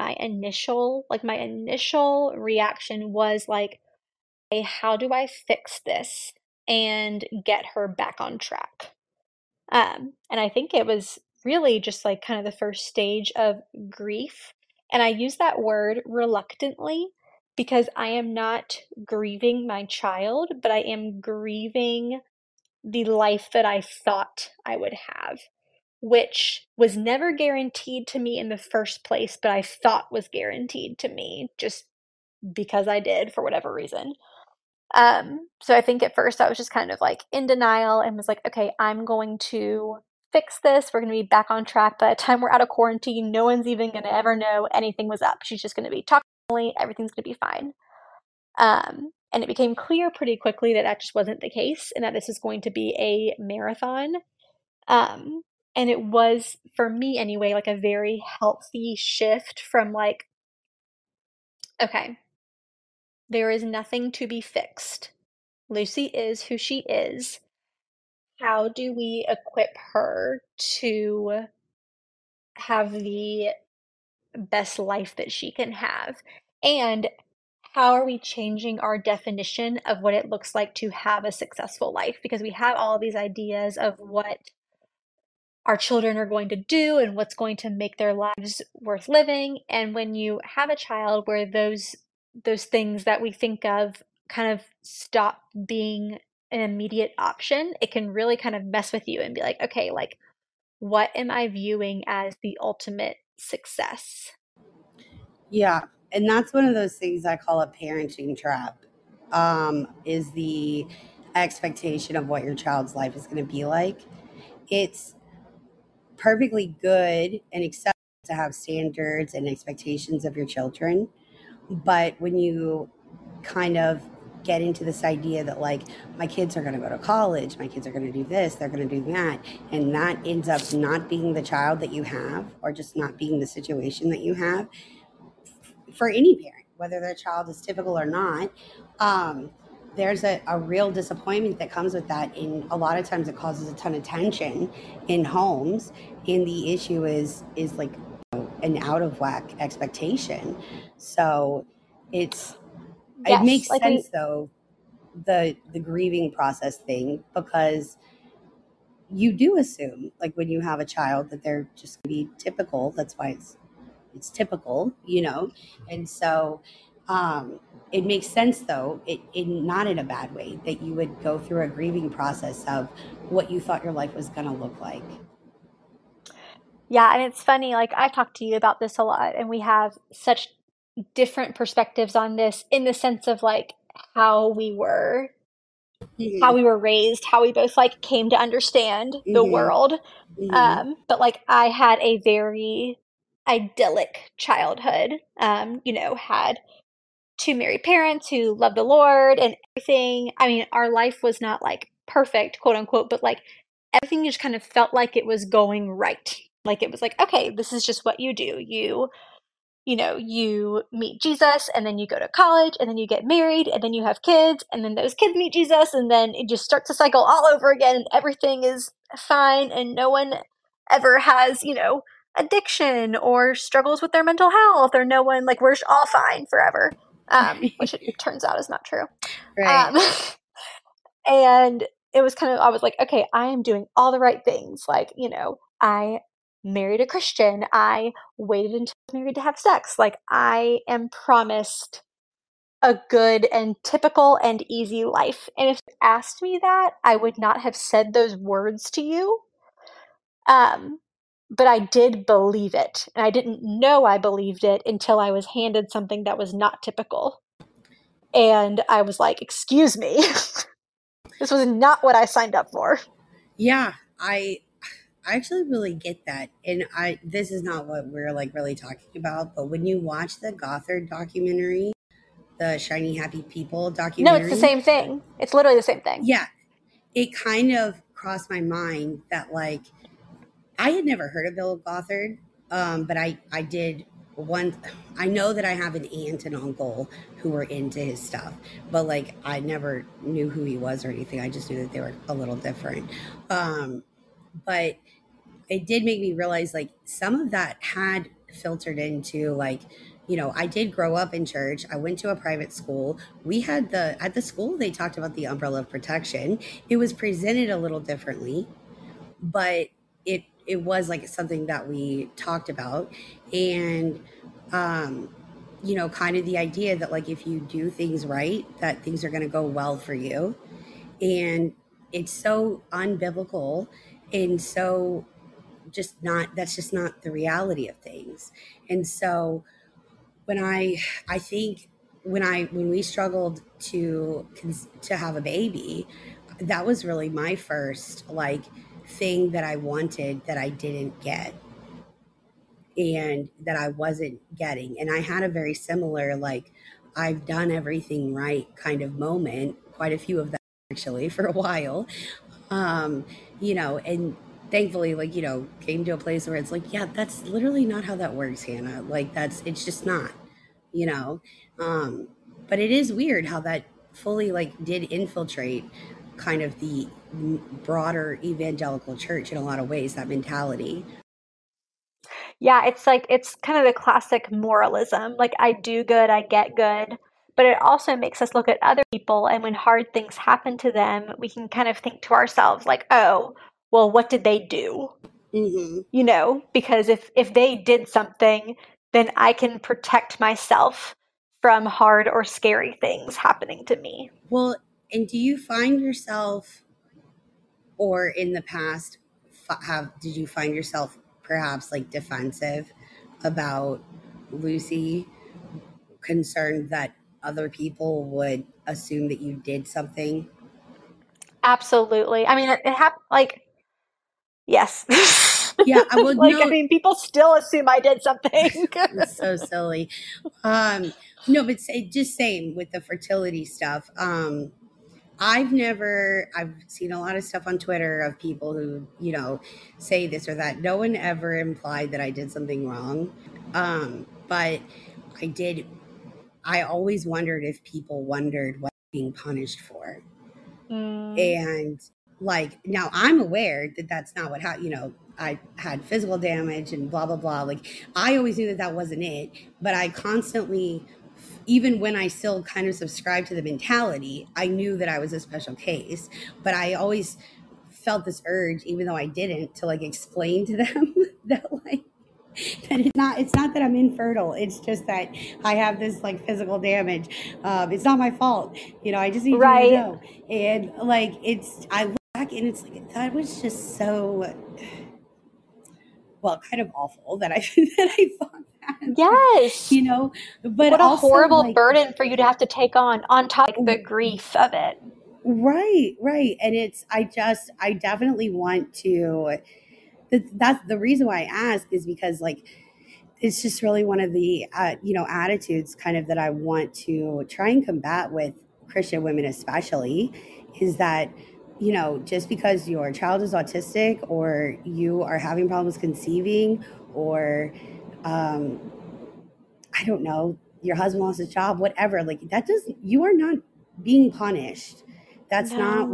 my initial reaction was like, hey, how do I fix this and get her back on track? And I think it was really just like kind of the first stage of grief. And I use that word reluctantly because I am not grieving my child, but I am grieving the life that I thought I would have, which was never guaranteed to me in the first place, but I thought was guaranteed to me just because I did for whatever reason. So I think at first I was just kind of like in denial and was like, okay, I'm going to fix this. We're going to be back on track. By the time we're out of quarantine, no one's even going to ever know anything was up. She's just going to be talking normally. Everything's going to be fine. And it became clear pretty quickly that that just wasn't the case and that this is going to be a marathon. Um, and it was, for me anyway, like a very healthy shift from like, okay, there is nothing to be fixed. Lucy is who she is. How do we equip her to have the best life that she can have? And how are we changing our definition of what it looks like to have a successful life? Because we have all these ideas of what our children are going to do and what's going to make their lives worth living. And when you have a child where those things that we think of kind of stop being an immediate option, it can really kind of mess with you and be like, okay, like, what am I viewing as the ultimate success? Yeah. And that's one of those things I call a parenting trap, is the expectation of what your child's life is going to be like. It's perfectly good and acceptable to have standards and expectations of your children. But when you kind of get into this idea that, like, my kids are going to go to college, my kids are going to do this, they're going to do that, and that ends up not being the child that you have, or just not being the situation that you have, for any parent, whether their child is typical or not, there's a real disappointment that comes with that. And a lot of times it causes a ton of tension in homes. And the issue is like, an out of whack expectation. So it Yes, makes like sense though, the grieving process thing, because you do assume, like, when you have a child, that they're just going to be typical. That's why it's typical, and so, it makes sense though, not in a bad way, that you would go through a grieving process of what you thought your life was going to look like. yeah, and it's funny, like I've talked to you about this a lot, and we have such different perspectives on this in the sense of like how we were how Hmm. we were raised, how we both like came to understand the Hmm. world. Hmm. But like I had a very idyllic childhood. Had two married parents who loved the Lord and everything. I mean, our life was not like perfect, quote unquote, but like everything just kind of felt like it was going right. Like it was like, okay, this is just what you do. You meet Jesus and then you go to college and then you get married and then you have kids and then those kids meet Jesus and then it just starts to cycle all over again and everything is fine and no one ever has, addiction or struggles with their mental health or no one, like, we're all fine forever. Which it turns out is not true. Right. Um, and it was kind of, I was like, okay, I am doing all the right things. Like, I married a Christian. I waited until I was married to have sex. Like, I am promised a good and typical and easy life. And if you asked me that, I would not have said those words to you. Um, but I did believe it. And I didn't know I believed it until I was handed something that was not typical. And I was like, excuse me. This was not what I signed up for. Yeah, I actually really get that. And this is not what we're like really talking about, but when you watch the Gothard documentary, the Shiny Happy People No, it's the documentary, same thing. It's literally the same thing. yeah, it kind of crossed my mind that, like, I had never heard of Bill Gothard, but I did one. I know that I have an aunt and uncle who were into his stuff, but like I never knew who he was or anything. I just knew that they were a little different. But it did make me realize, like, some of that had filtered into, like, I did grow up in church. I went to a private school. We had at the school, they talked about the umbrella of protection. It was presented a little differently, but it was like something that we talked about. And kind of the idea that, like, if you do things right, that things are going to go well for you. And it's so unbiblical, and so just not that's just not the reality of things. And so when I think when we struggled to have a baby, that was really my first, like, thing that I wanted that I didn't get, and that I wasn't getting. And I had a very similar, like, I've done everything right kind of moment, quite a few of them actually, for a while. um and thankfully, like, came to a place where it's like, yeah, that's literally not how that works, Hannah. Like, it's just not, you know um but it is weird how that fully, like, did infiltrate kind of the broader evangelical church in a lot of ways, that mentality. Yeah, it's like it's kind of the classic moralism. Like I do good, I get good. But it also makes us look at other people and when hard things happen to them, we can kind of think to ourselves like, "Oh, well, what did they do?" Hmm. Because if they did something, then I can protect myself from hard or scary things happening to me. Well, And do you find yourself, or in the past, did you find yourself perhaps like defensive about Lucy, concerned that other people would assume that you did something? Absolutely. I mean, it happened, like, yes. Yeah, I would Like, I know. mean, people still assume I did something. It's so silly. No, but just same with the fertility stuff. I've seen a lot of stuff on Twitter of people who, say this or that. No one ever implied that I did something wrong. But I always wondered if people wondered what being punished for. And like, now I'm aware that that's not what happened. I had physical damage and blah, blah, blah. Like, I always knew that that wasn't it, but I constantly, even when I still kind of subscribed to the mentality, I knew that I was a special case, but I always felt this urge, even though I didn't, to like explain to them that like, that it's not that I'm infertile. It's just that I have this like physical damage. It's not my fault. I just need you to know. And like, I look back and it's like, that was just so, well, kind of awful that I thought that. Yes. But what a also, horrible like, burden for you to have to take on top of the grief of it. Right. And I definitely want to, that's the reason why I ask, is because like, it's just really one of the, attitudes kind of that I want to try and combat with Christian women, especially, is that, just because your child is autistic or you are having problems conceiving, or, I don't know, your husband lost his job, whatever, like you are not being punished. That's not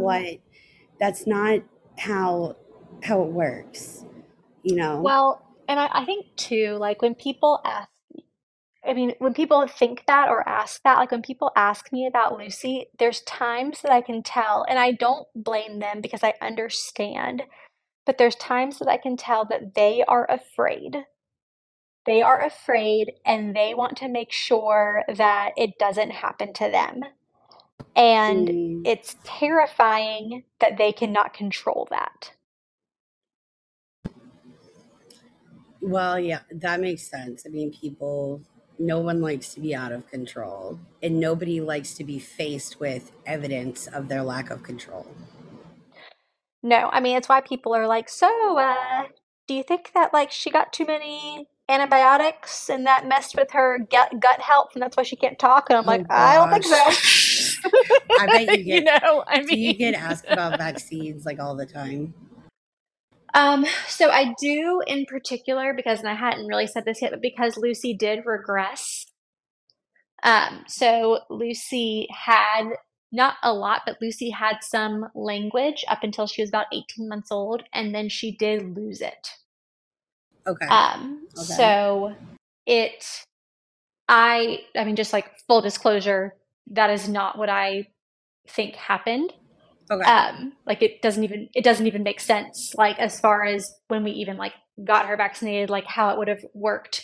how it works, Well, and I think too, like when people when people think that or ask that, like when people ask me about Lucy, there's times that I can tell, and I don't blame them because I understand, but there's times that I can tell that they are afraid. They are afraid and they want to make sure that it doesn't happen to them. And it's terrifying that they cannot control that. Well, yeah, that makes sense. I mean, no one likes to be out of control, and nobody likes to be faced with evidence of their lack of control. No, I mean, it's why people are like, so, do you think that, like, she got too many antibiotics and that messed with her gut health and that's why she can't talk? And I'm like, I don't think so. I bet you get, do you get asked about vaccines like all the time? So I do in particular, because, and I hadn't really said this yet, but because Lucy did regress. So Lucy had, not a lot, but Lucy had some language up until she was about 18 months old, and then she did lose it. Okay. So I mean, just like full disclosure, that is not what I think happened. Okay. Like it doesn't even make sense, like as far as when we even like got her vaccinated, like how it would have worked,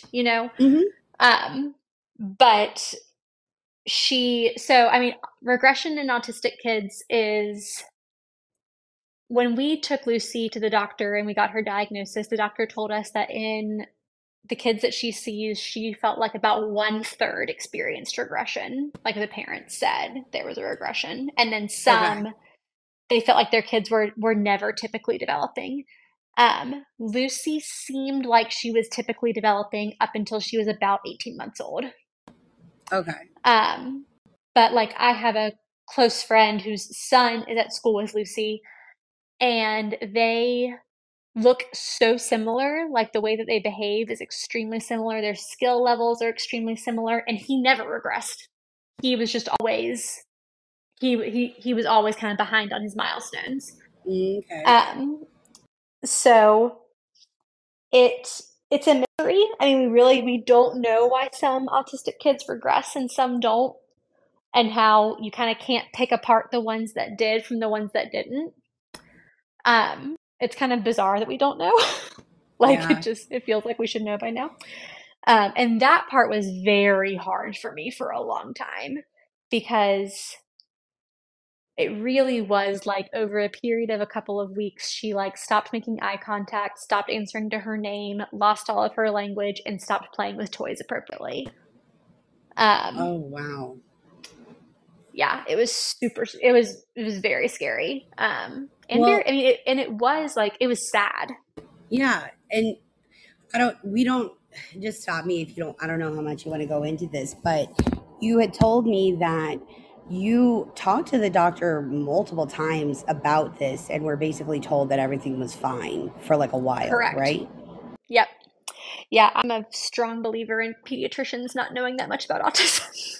but I mean, regression in autistic kids is, when we took Lucy to the doctor and we got her diagnosis, the doctor told us that in the kids that she sees, she felt like about 1/3 experienced regression. Like the parents said there was a regression. And then some, they felt like their kids were never typically developing. Lucy seemed like she was typically developing up until she was about 18 months old. Okay. But like I have a close friend whose son is at school with Lucy, and they look so similar. Like the way that they behave is extremely similar. Their skill levels are extremely similar, and he never regressed. He was just always he was always kind of behind on his milestones. Okay. So it's a mystery. I mean, we don't know why some autistic kids regress and some don't, and how you kind of can't pick apart the ones that did from the ones that didn't. It's kind of bizarre that we don't know. It feels like we should know by now. And that part was very hard for me for a long time, because it really was like over a period of a couple of weeks, she like stopped making eye contact, stopped answering to her name, lost all of her language, and stopped playing with toys appropriately. Um, Oh, wow. yeah, it was it was very scary. And Well, very, I mean, it was like, it was sad. yeah. And we don't, just stop me if you don't, I don't know how much you want to go into this, but you had told me that you talked to the doctor multiple times about this and were basically told that everything was fine for like a while, Correct. right? Yep. Yeah, I'm a strong believer in pediatricians not knowing that much about autism.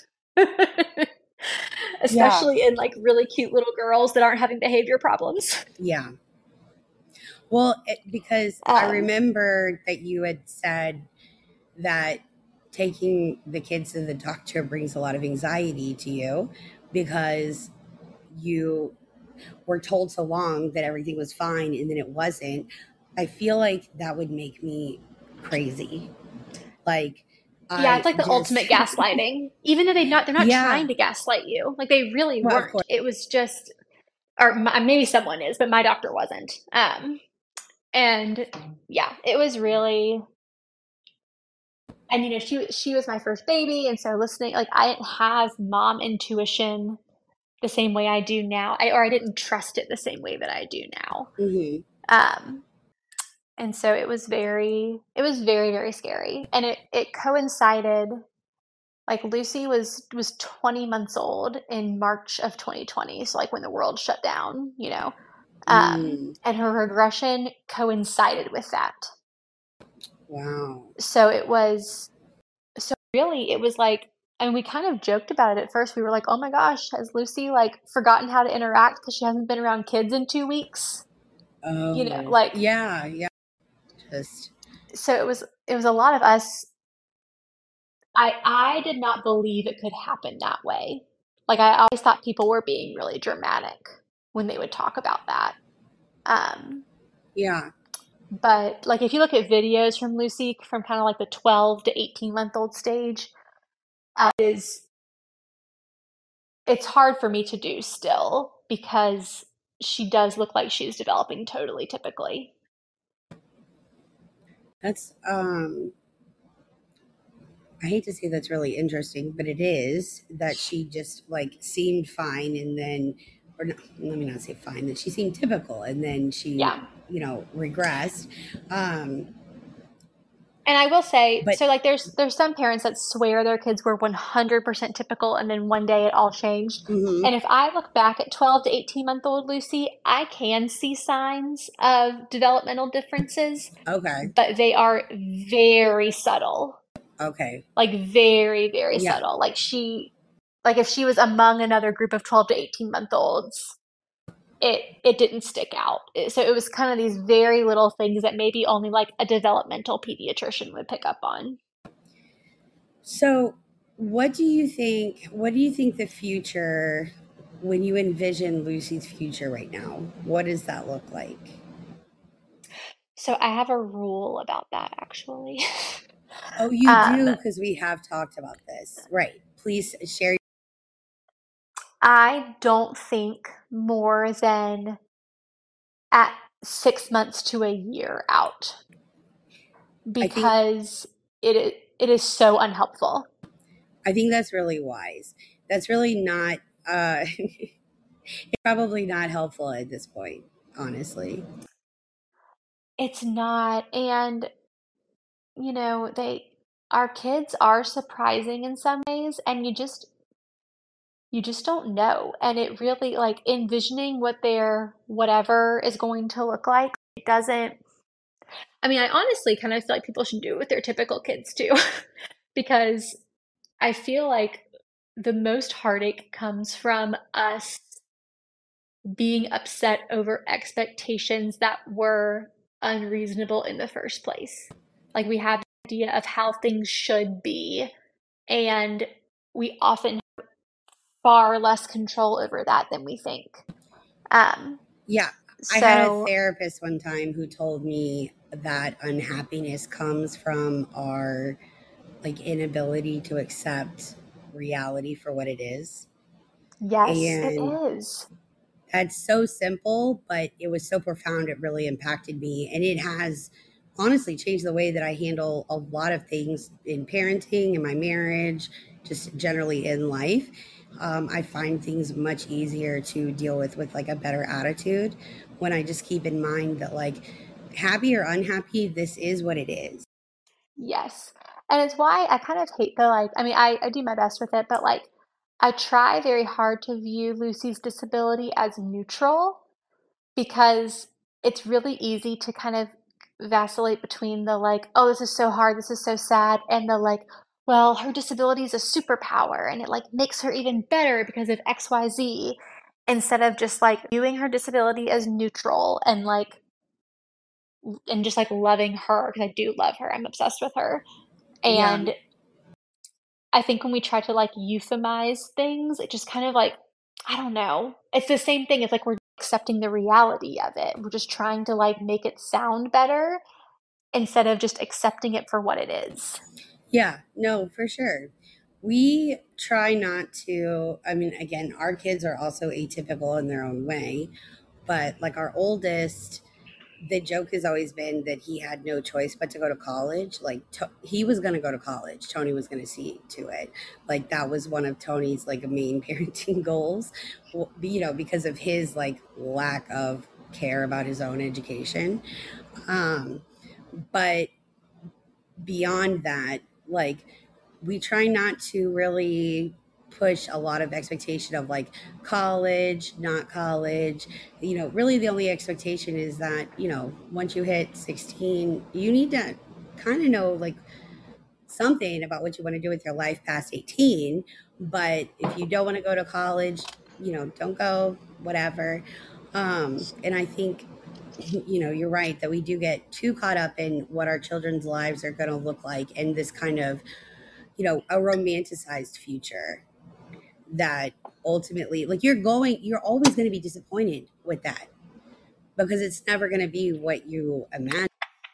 Yeah. Especially in like really cute little girls that aren't having behavior problems. Yeah. Well, because I Um, remember that you had said that taking the kids to the doctor brings a lot of anxiety to you because you were told so long that everything was fine and then it wasn't. I feel like that would make me crazy. Like, yeah, it's I like the just, ultimate gaslighting. Even though they're not trying yeah. to gaslight you. Like they really Well, of weren't. course. It was just, or maybe someone is, but my doctor wasn't. And yeah, it was really, and she was my first baby, and so listening, like I didn't have mom intuition the same way I do now. I didn't trust it the same way that I do now. Hmm. Um, and so it was very, very scary. And it coincided, like Lucy was 20 months old in March of 2020, so like when the world shut down, you know. Mm, And her regression coincided with that. wow. So it was so really it was like, and we kind of joked about it at first. We were like, "Oh my gosh, has Lucy like forgotten how to interact because she hasn't been around kids in 2 weeks?" You know, Oh, like, yeah. Yeah. Just, so it was a lot of us. I did not believe it could happen that way. Like I always thought people were being really dramatic when they would talk about that. Um, yeah. but like if you look at videos from Lucy from kind of like the 12 to 18-month-old stage, is it's hard for me to do still because she does look like she's developing totally typically. That's, I hate to say that's really interesting, but it is that she just like seemed fine and then, or not, let me not say fine, that she seemed typical and then she, Yeah. regressed. Um, And I will say, but so like there's some parents that swear their kids were 100% typical and then one day it all changed. mhm, And if I look back at 12 to 18-month-old Lucy, I can see signs of developmental differences, okay, but they are very subtle. okay, Like very, very yeah. subtle. Like if she was among another group of 12 to 18-month-olds, it didn't stick out. So it was kind of these very little things that maybe only like a developmental pediatrician would pick up on. So, what do you think? What do you think the future, when you envision Lucy's future right now? What does that look like? So I have a rule about that actually. Oh, you um, do, because we have talked about this, right? Please share. I don't think more than at 6 months to a year out I think because it is so unhelpful. I think that's really wise. That's really not. It's probably not helpful at this point, honestly. It's not, and they our kids are surprising in some ways, and you just don't know. And it really like envisioning what their whatever is going to look like, it doesn't. I mean, I honestly kind of feel like people should do it with their typical kids too, because I feel like the most heartache comes from us being upset over expectations that were unreasonable in the first place. Like we have the idea of how things should be, and we often have far less control over that than we think. Um, Yeah, I had a so therapist one time who told me that unhappiness comes from our like inability to accept reality for what it is. yes, it And is. That's so simple, but it was so profound. It really impacted me. And it has honestly changed the way that I handle a lot of things in parenting, in my marriage, just generally in life. I find things much easier to deal with like a better attitude when I just keep in mind that, like, happy or unhappy, this is what it is. Yes. And it's why I kind of hate the like, I mean, I do my best with it, but like, I try very hard to view Lucy's disability as neutral because it's really easy to kind of vacillate between the like, oh, this is so hard, this is so sad, and the like, well, her disability is a superpower and it like makes her even better because of XYZ, instead of just like viewing her disability as neutral and just like loving her because I do love her. I'm obsessed with her. Yeah. And I think when we try to like euphemize things, it just kind of like, I don't know. It's the same thing. It's like we're accepting the reality of it. We're just trying to like make it sound better instead of just accepting it for what it is. Yeah, no, for sure. We try not to, I mean, again, our kids are also atypical in their own way, but like our oldest, the joke has always been that he had no choice but to go to college. Like he was going to go to college. Tony was going to see to it. Like that was one of Tony's like main parenting goals, because of his like lack of care about his own education. Um, but beyond that, like we try not to really push a lot of expectation of like college, not college. Really the only expectation is that, once you hit 16, you need to kind of know like something about what you want to do with your life past 18. But if you don't want to go to college, don't go, whatever. And I think, you're right that we do get too caught up in what our children's lives are going to look like and this kind of, a romanticized future that ultimately, like, you're always going to be disappointed with that because it's never going to be what you imagine.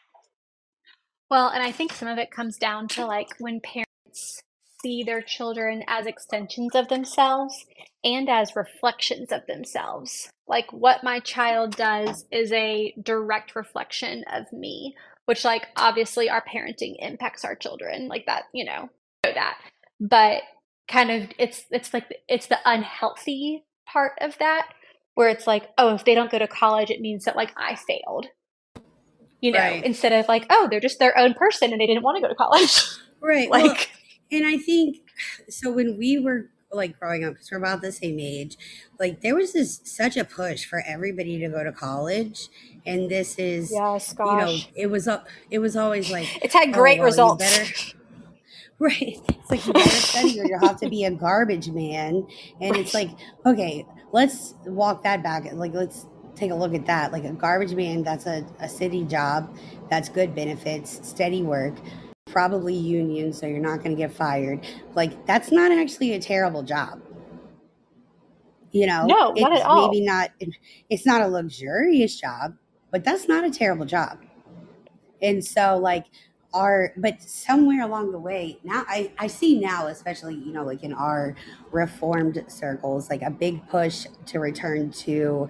Well, and I think some of it comes down to like when parents see their children as extensions of themselves and as reflections of themselves. Like what my child does is a direct reflection of me, which like obviously our parenting impacts our children like that, know that. But kind of it's the unhealthy part of that where it's like, oh, if they don't go to college, it means that like I failed, Right. instead of like, oh, they're just their own person and they didn't want to go to college. Right. Well, Like, and I think so when we were like growing up, because we're about the same age, like there was such a push for everybody to go to college. And this is, yes, gosh. it was always like, It's had oh, great well, you results. better, right. It's like, you better study or you'll have to be a garbage man. And it's Right. like, okay, let's walk that back. Like, let's take a look at that. Like a garbage man, that's a city job. That's good benefits, steady work, probably union, so you're not going to get fired. Like, that's not actually a terrible job. No, not at It's all. maybe not, it's not a luxurious job, but that's not a terrible job. And so like but somewhere along the way now, I see now, especially, like in our reformed circles, like a big push to return to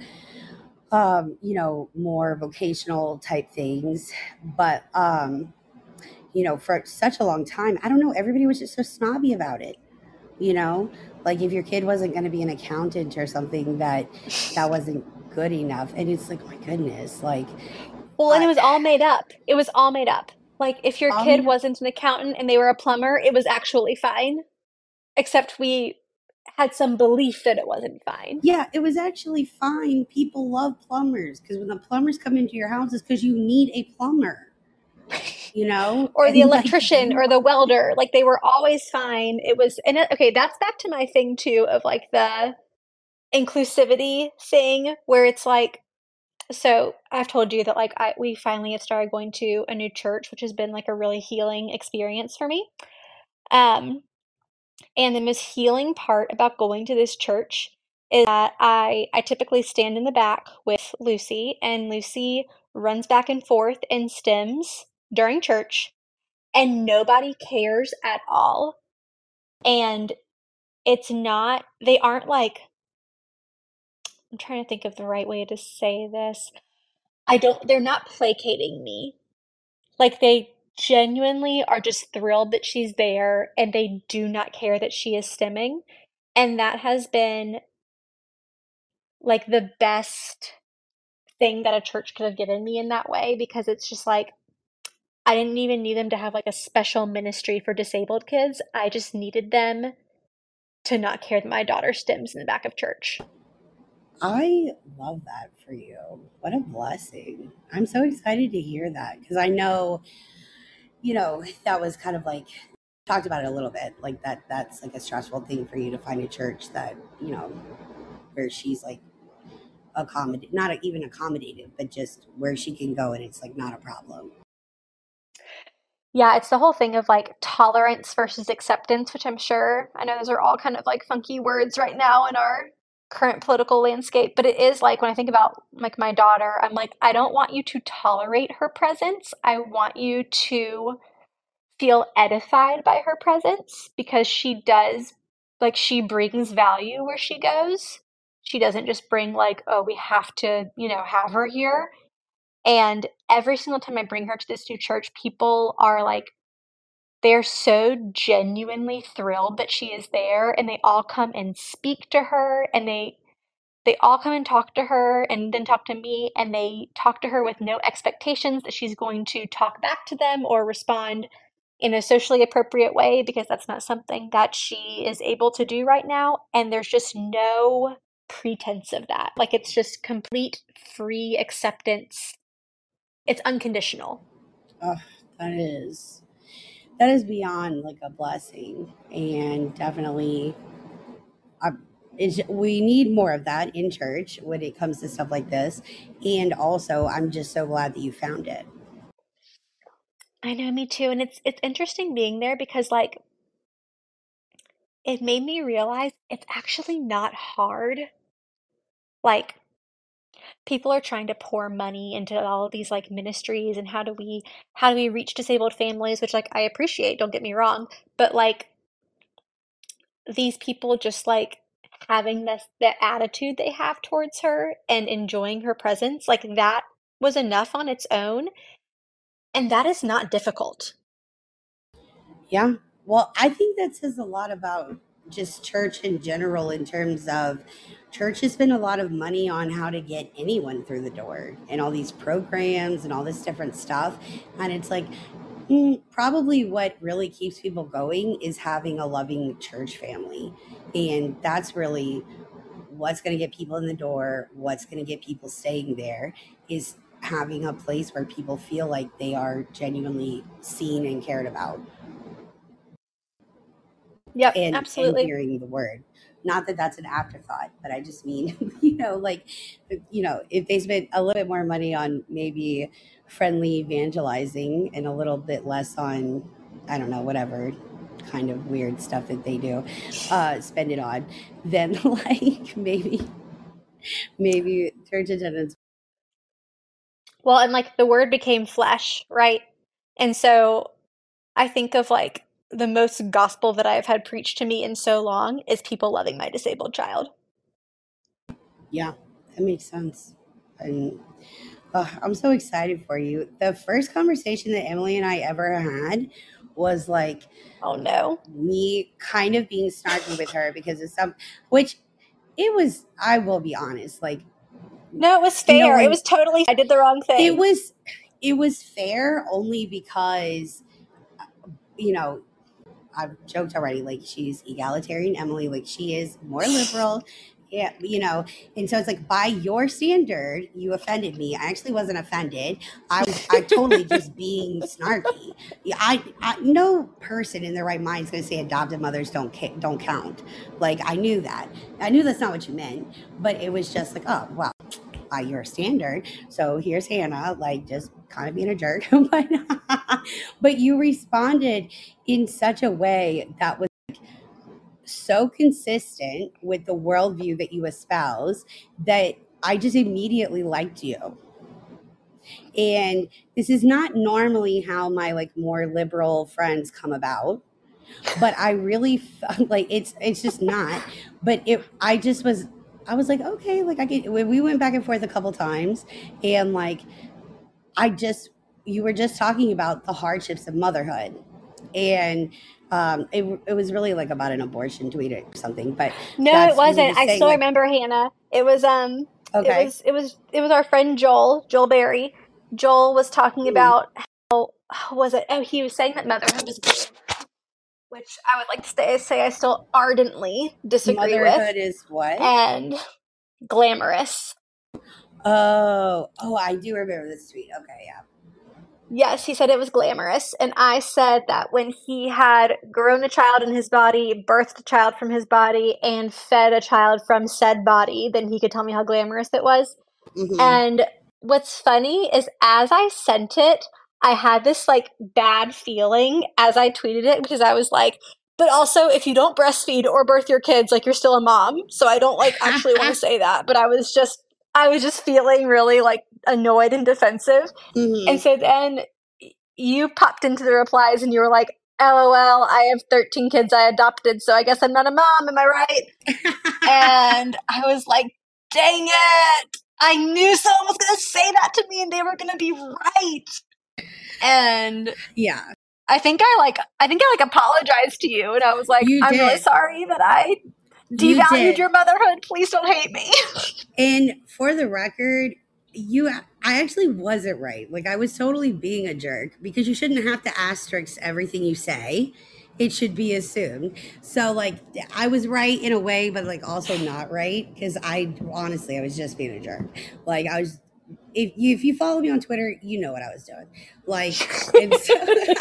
more vocational type things. But for such a long time, I don't know, everybody was just so snobby about it. you know like if your kid wasn't going to be an accountant or something, that wasn't good enough. And it's like, my goodness, like, Well, and it I was all made up. It was all made up. Like, if your all kid made up. wasn't an accountant and they were a plumber, it was actually fine. Except we had some belief that it wasn't fine. Yeah, it was actually fine. People love plumbers because when the plumbers come into your house, it's because you need a plumber, Or the and like electrician or the welder, like they were always fine. Okay, that's back to my thing too of like the inclusivity thing where it's like, so I've told you that like we finally have started going to a new church, which has been like a really healing experience for me. Um, and the most healing part about going to this church is that I typically stand in the back with Lucy, and Lucy runs back and forth in stems during church, and nobody cares at all. And they aren't like I'm trying to think of the right way to say this. They're not placating me. Like they genuinely are just thrilled that she's there and they do not care that she is stimming. And that has been like the best thing that a church could have given me in that way, because it's just like I didn't even need them to have like a special ministry for disabled kids. I just needed them to not care that my daughter stims in the back of church. I love that for you. What a blessing. I'm so excited to hear that because I know, that was kind of like talked about it a little bit. Like that's like a stressful thing for you to find a church that, where she's like not even accommodated, but just where she can go and it's like not a problem. Yeah, it's the whole thing of like tolerance versus acceptance, which I know those are all kind of like funky words right now in our current political landscape, but it is like when I think about like my daughter, I'm like, I don't want you to tolerate her presence. I want you to feel edified by her presence, because she brings value where she goes. She doesn't just bring like, oh, we have to, have her here. And every single time I bring her to this new church, people are like, they're so genuinely thrilled that she is there, and they all come and speak to her, and they all come and talk to her and then talk to me, and they talk to her with no expectations that she's going to talk back to them or respond in a socially appropriate way, because that's not something that she is able to do right now. And there's just no pretense of that. Like it's just complete free acceptance. It's unconditional. Oh, that is beyond like a blessing, and definitely we need more of that in church when it comes to stuff like this. And also, I'm just so glad that you found it. I know, me too. And it's interesting being there because like it made me realize it's actually not hard. Like people are trying to pour money into all of these like ministries, and how do we reach disabled families, which like I appreciate, don't get me wrong, but like these people just like having the attitude they have towards her and enjoying her presence, like that was enough on its own, and that is not difficult. Yeah. Well, I think that says a lot about just church in general, in terms of church has spent a lot of money on how to get anyone through the door and all these programs and all this different stuff. And it's like, probably what really keeps people going is having a loving church family. And that's really what's going to get people in the door, what's going to get people staying there, is having a place where people feel like they are genuinely seen and cared about. Yep, and absolutely. hearing the word. Not that that's an afterthought, but I just mean, like, if they spent a little bit more money on maybe friendly evangelizing and a little bit less on, I don't know, whatever kind of weird stuff that they do, spend it on, then like maybe church attendance. Well, and like the word became flesh, right? And so I think of like the most gospel that I've had preached to me in so long is people loving my disabled child. Yeah, that makes sense. And I'm so excited for you. The first conversation that Emily and I ever had was like Oh no. me kind of being snarky with her because of which it was, I will be honest, like, No, it was no fair. It one, was totally, I did the wrong it thing. was, it was fair only because, you know, I've joked already, like she's egalitarian Emily, like she is more liberal. Yeah, and so it's like, by your standard, you offended me. I actually wasn't offended. I totally just being snarky. Yeah, no person in their right mind is going to say adoptive mothers don't count. Like I knew that. I knew that's not what you meant, but it was just like, oh wow, by your standard. So here's Hannah, like just kind of being a jerk, but you responded in such a way that was so consistent with the worldview that you espouse that I just immediately liked you. And this is not normally how my like more liberal friends come about, but I really like it's just not. But I just was I was like, okay, like we went back and forth a couple times, and like I just you were just talking about the hardships of motherhood, and it was really like about an abortion tweet or something, but No, it that's you were wasn't. just I saying still like, remember Hannah. It was okay, it was our friend Joel Berry. Joel was talking hmm, about how was it? Oh, he was saying that motherhood was glamorous, which I would like to say I still ardently disagree with. motherhood is what? And glamorous. Oh, I do remember this tweet. Okay, yeah. Yes, he said it was glamorous. And I said that when he had grown a child in his body, birthed a child from his body, and fed a child from said body, then he could tell me how glamorous it was. Hmm. And what's funny is as I sent it, I had this like bad feeling as I tweeted it because I was like, but also if you don't breastfeed or birth your kids, like you're still a mom. So I don't like actually want to say that, but I was just feeling really like annoyed and defensive. And Hmm. so then you popped into the replies and you were like, LOL, I have 13 kids I adopted, so I guess I'm not a mom, am I right? And I was like, dang it! I knew someone was going to say that to me and they were going to be right. And Yeah, I think I like apologized to you and I was like, you I'm really did. sorry that I You devalued did. your motherhood. Please don't hate me. And for the record, I actually wasn't right. Like I was totally being a jerk because you shouldn't have to asterisk everything you say. It should be assumed. So like I was right in a way, but like also not right because I honestly I was just being a jerk. Like I was if you follow me on Twitter, you know what I was doing. Like and so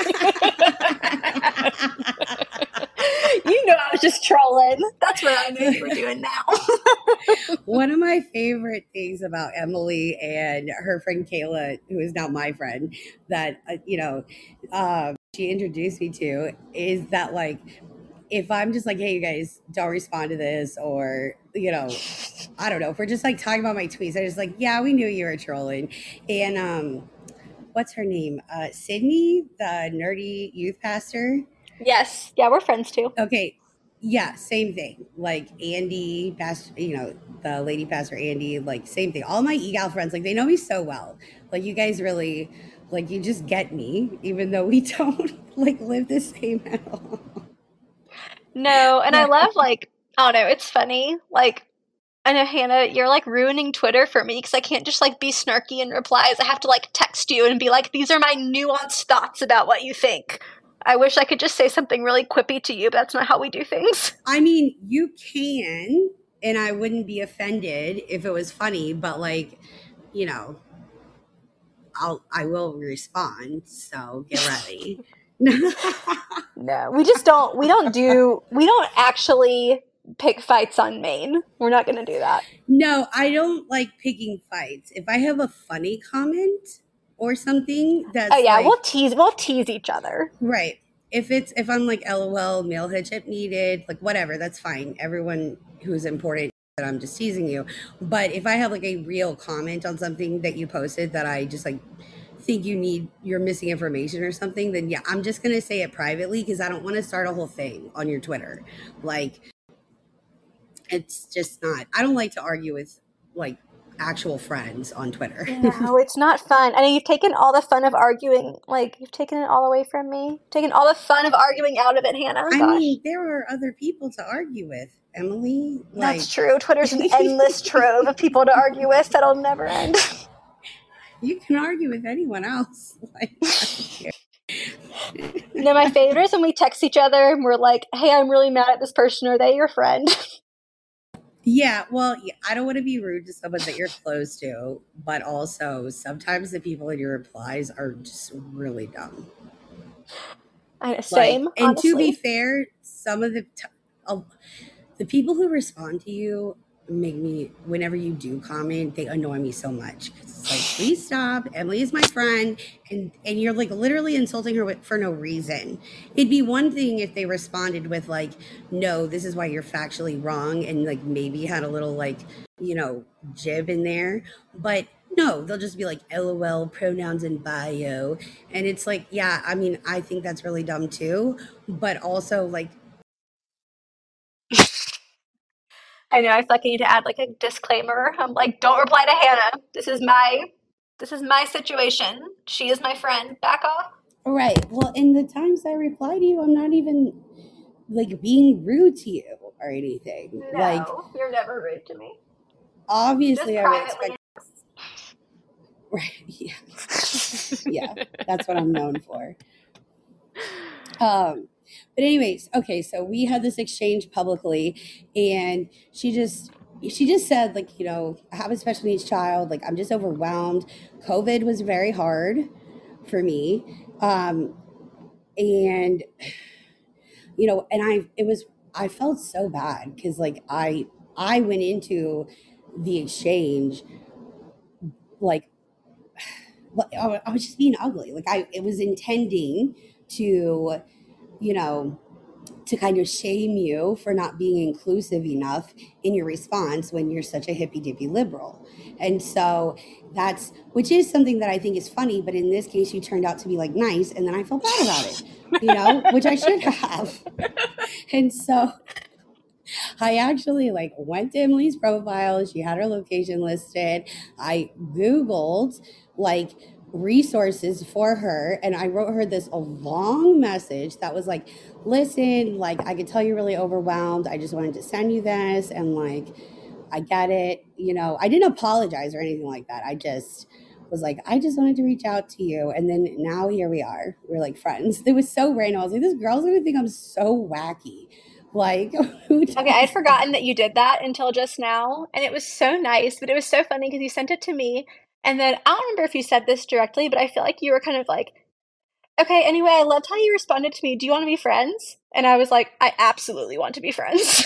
You know I was just trolling. That's what I knew you were doing now. one of my favorite things about Emily and her friend Kayla, who is now my friend, that she introduced me to, is that like if I'm just like, hey, you guys, don't respond to this, or I don't know, if we're just like talking about my tweets, I just like, yeah, we knew you were trolling, and what's her name? Sydney, the nerdy youth pastor. Yes. Yeah, we're friends too. Okay. Yeah, same thing. Like Andy, pastor, the lady pastor Andy, like same thing. All my egal friends, like they know me so well. Like you guys really, like you just get me, even though we don't like live the same at all. No, and I But love like I don't know, it's funny. Like I know Hannah, you're like ruining Twitter for me because I can't just like be snarky in replies. I have to like text you and be like, these are my nuanced thoughts about what you think. I wish I could just say something really quippy to you, but that's not how we do things. I mean, you can, and I wouldn't be offended if it was funny, but like, you know, I will respond. So get ready. No, we don't actually pick fights on Maine. We're not going to do that. No, I don't like picking fights. If I have a funny comment or something Oh that's yeah, like, we'll tease each other. right. If I'm like LOL, male headship needed, like whatever, that's fine. Everyone who's important that I'm just teasing you. But if I have like a real comment on something that you posted that I just like think you're missing information or something, then yeah, I'm just gonna say it privately because I don't want to start a whole thing on your Twitter. Like it's just not. I don't like to argue with like actual friends on Twitter. No, it's not fun. I know you've taken all the fun of arguing, like you've taken it all away from me. Taken all the fun of arguing out of it, Hannah. I Gosh. mean, there are other people to argue with, Emily. That's Like, true. Twitter's an endless trove of people to argue with that'll never end. you can argue with anyone else. Like, No, my favorite is when we text each other and we're like, hey, I'm really mad at this person. Are they your friend? yeah, well, yeah, I don't want to be rude to someone that you're close to, but also sometimes the people in your replies are just really dumb. Like, Same, and to be honestly. fair, some of the people who respond to you make me, whenever you do comment, they annoy me so much. It's like, please stop. Emily is my friend, and you're like literally insulting her for no reason. It'd be one thing if they responded with like, no, this is why you're factually wrong, and like maybe had a little like jib in there, but no, they'll just be like, LOL, pronouns in bio. And it's like, yeah, I mean, I think that's really dumb too. But also, like, I know. I feel like I need to add like a disclaimer. I'm like, don't reply to Hannah. This is my situation. She is my friend. Back off. Right. Well, in the times I reply to you, I'm not even like being rude to you or anything. No, Like, you're never rude to me. obviously, Just I would privately. expect. Right. Yeah. Yeah. That's what I'm known for. But anyways, okay, so we had this exchange publicly, and she just said, like, you know, I have a special needs child, like I'm just overwhelmed. COVID was very hard for me. And you know, and I felt so bad because like I went into the exchange like I was just being ugly. Like it was intending to, you know, to kind of shame you for not being inclusive enough in your response when you're such a hippy dippy liberal. And so which is something that I think is funny, but in this case, you turned out to be like nice. And then I felt bad about it, you know, which I should have. And so I actually like went to Emily's profile. She had her location listed. I Googled like resources for her, and I wrote her this a long message that was like, listen, like I could tell you're really overwhelmed. I just wanted to send you this, and like I get it. You know, I didn't apologize or anything like that. I just was like, I just wanted to reach out to you. And then now here we are. We're like friends. It was so random. I was like, this girl's gonna think I'm so wacky. Like, okay, I'd forgotten that you did that until just now, and it was so nice, but it was so funny because you sent it to me, and then I don't remember if you said this directly, but I feel like you were kind of like, okay, anyway, I loved how you responded to me. Do you want to be friends? And I was like, I absolutely want to be friends.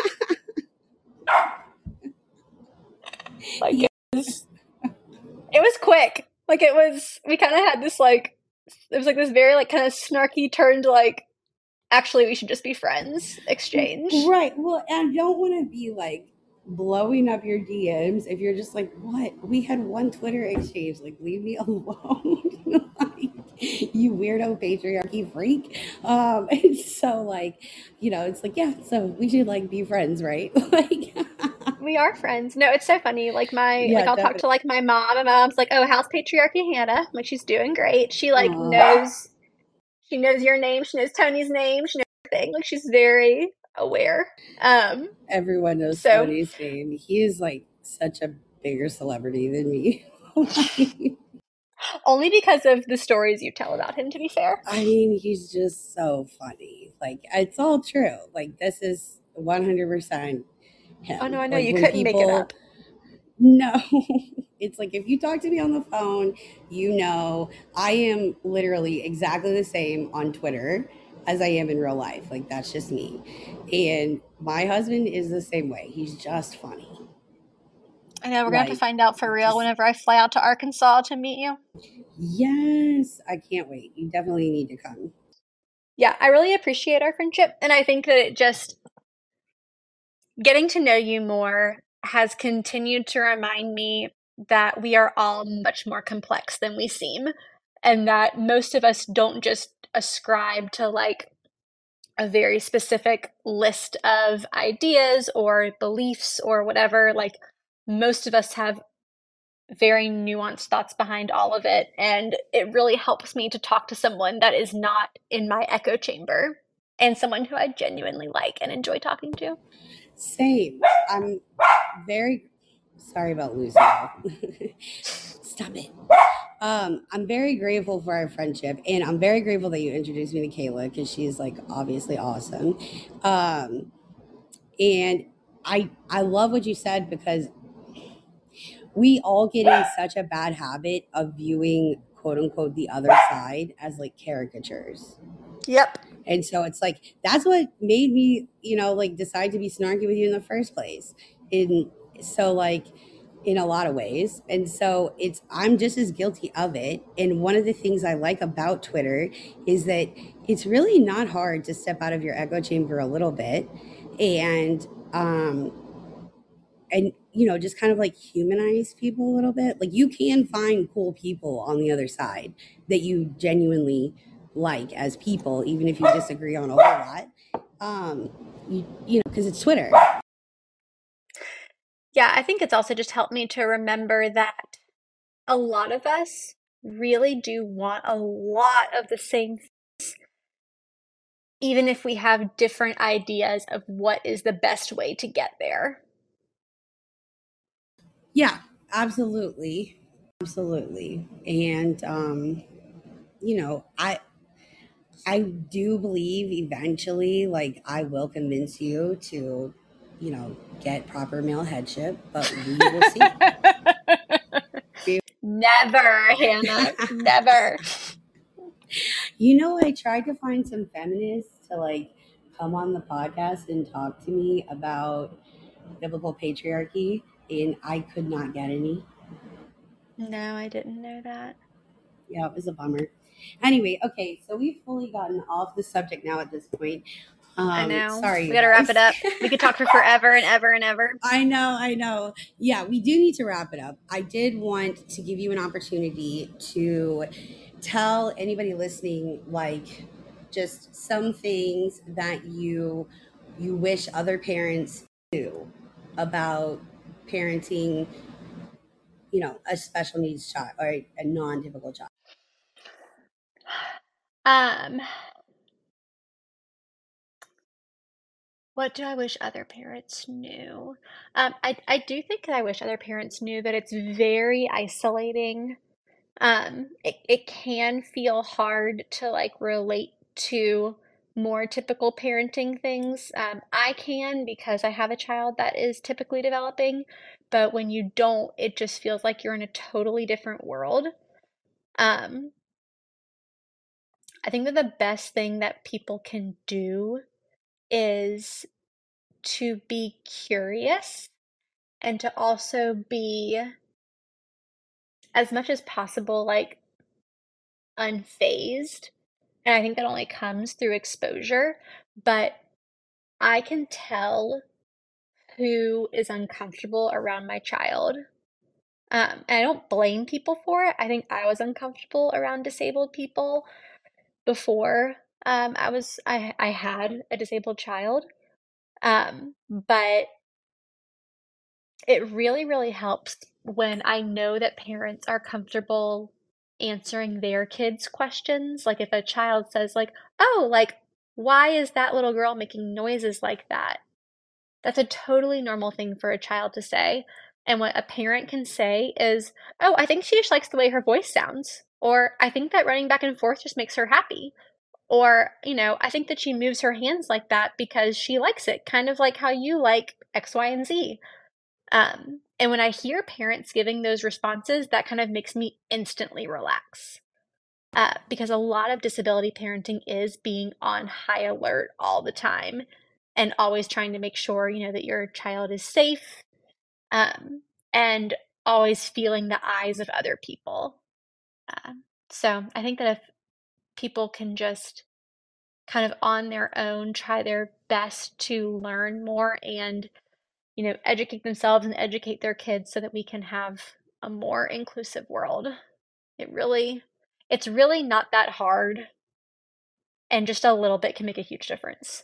Like, yeah. It was quick. Like, we kind of had this, like, it was like this very, like, kind of snarky turned, like, actually, we should just be friends exchange. Right. Well, I don't want to be like blowing up your DMs if you're just like, what? We had one Twitter exchange. Like, leave me alone. Like, you weirdo patriarchy freak. And so, like, you know, it's like, yeah, so we should like be friends, right? Like, we are friends. No, it's so funny. Like I'll talk to like my mom, and my mom's like, oh, how's patriarchy Hannah? Like, she's doing great. She like knows. She knows your name. She knows Tony's name. She knows everything. Like, she's very aware. Everyone knows Tony's name. He is like such a bigger celebrity than me. Only because of the stories you tell about him, to be fair. I mean, he's just so funny. Like, it's all true. Like, this is 100% him. Oh, no, I know. Like, you couldn't make it up. No. It's like, if you talk to me on the phone, you know, I am literally exactly the same on Twitter as I am in real life. Like, that's just me. And my husband is the same way. He's just funny. I know. We're going to have to find out for real whenever I fly out to Arkansas to meet you. Yes. I can't wait. You definitely need to come. Yeah. I really appreciate our friendship. And I think that it just, getting to know you more has continued to remind me that we are all much more complex than we seem, and that most of us don't just ascribe to like a very specific list of ideas or beliefs or whatever. Like, most of us have very nuanced thoughts behind all of it, and it really helps me to talk to someone that is not in my echo chamber and someone who I genuinely like and enjoy talking to. Same. I'm very sorry about losing you. Stop it. I'm very grateful for our friendship, and I'm very grateful that you introduced me to Kayla because she's like obviously awesome. And I love what you said, because we all get in such a bad habit of viewing quote unquote the other side as like caricatures. Yep. And so it's like, that's what made me, you know, like decide to be snarky with you in the first place. And so like, in a lot of ways. And so I'm just as guilty of it. And one of the things I like about Twitter is that it's really not hard to step out of your echo chamber a little bit and you know, just kind of like humanize people a little bit. Like, you can find cool people on the other side that you genuinely like as people, even if you disagree on a whole lot. You know, because it's Twitter. Yeah, I think it's also just helped me to remember that a lot of us really do want a lot of the same, even if we have different ideas of what is the best way to get there. Yeah, absolutely. Absolutely. And, you know, I do believe eventually, like, I will convince you to, you know, get proper male headship, but we will see. Never, Hannah, never. You know, I tried to find some feminists to like come on the podcast and talk to me about biblical patriarchy, and I could not get any. No, I didn't know that. Yeah, it was a bummer. Anyway, okay, so we've fully gotten off the subject now at this point. I know. Sorry, We you gotta wrap guys. it up. We could talk for forever and ever and ever. I know. Yeah, we do need to wrap it up. I did want to give you an opportunity to tell anybody listening, like, just some things that you wish other parents knew about parenting, you know, a special needs child or a non-typical child. Um, what do I wish other parents knew? I do think that I wish other parents knew that it's very isolating. It can feel hard to like relate to more typical parenting things. I can because I have a child that is typically developing, but when you don't, it just feels like you're in a totally different world. Um, I think that the best thing that people can do is to be curious and to also be, as much as possible, like unfazed. And I think that only comes through exposure. But I can tell who is uncomfortable around my child. And I don't blame people for it. I think I was uncomfortable around disabled people before I had a disabled child. But it really, really helps when I know that parents are comfortable answering their kids' questions. Like if a child says like, "Oh, like why is that little girl making noises like that?" That's a totally normal thing for a child to say. And what a parent can say is, "Oh, I think she just likes the way her voice sounds." Or, "I think that running back and forth just makes her happy." Or, "I think that she moves her hands like that because she likes it, kind of like how you like X, Y, and Z." And when I hear parents giving those responses, that kind of makes me instantly relax. Because a lot of disability parenting is being on high alert all the time and always trying to make sure, that your child is safe, and always feeling the eyes of other people. So I think that if people can just kind of on their own try their best to learn more and educate themselves and educate their kids so that we can have a more inclusive world. It's really not that hard, and just a little bit can make a huge difference.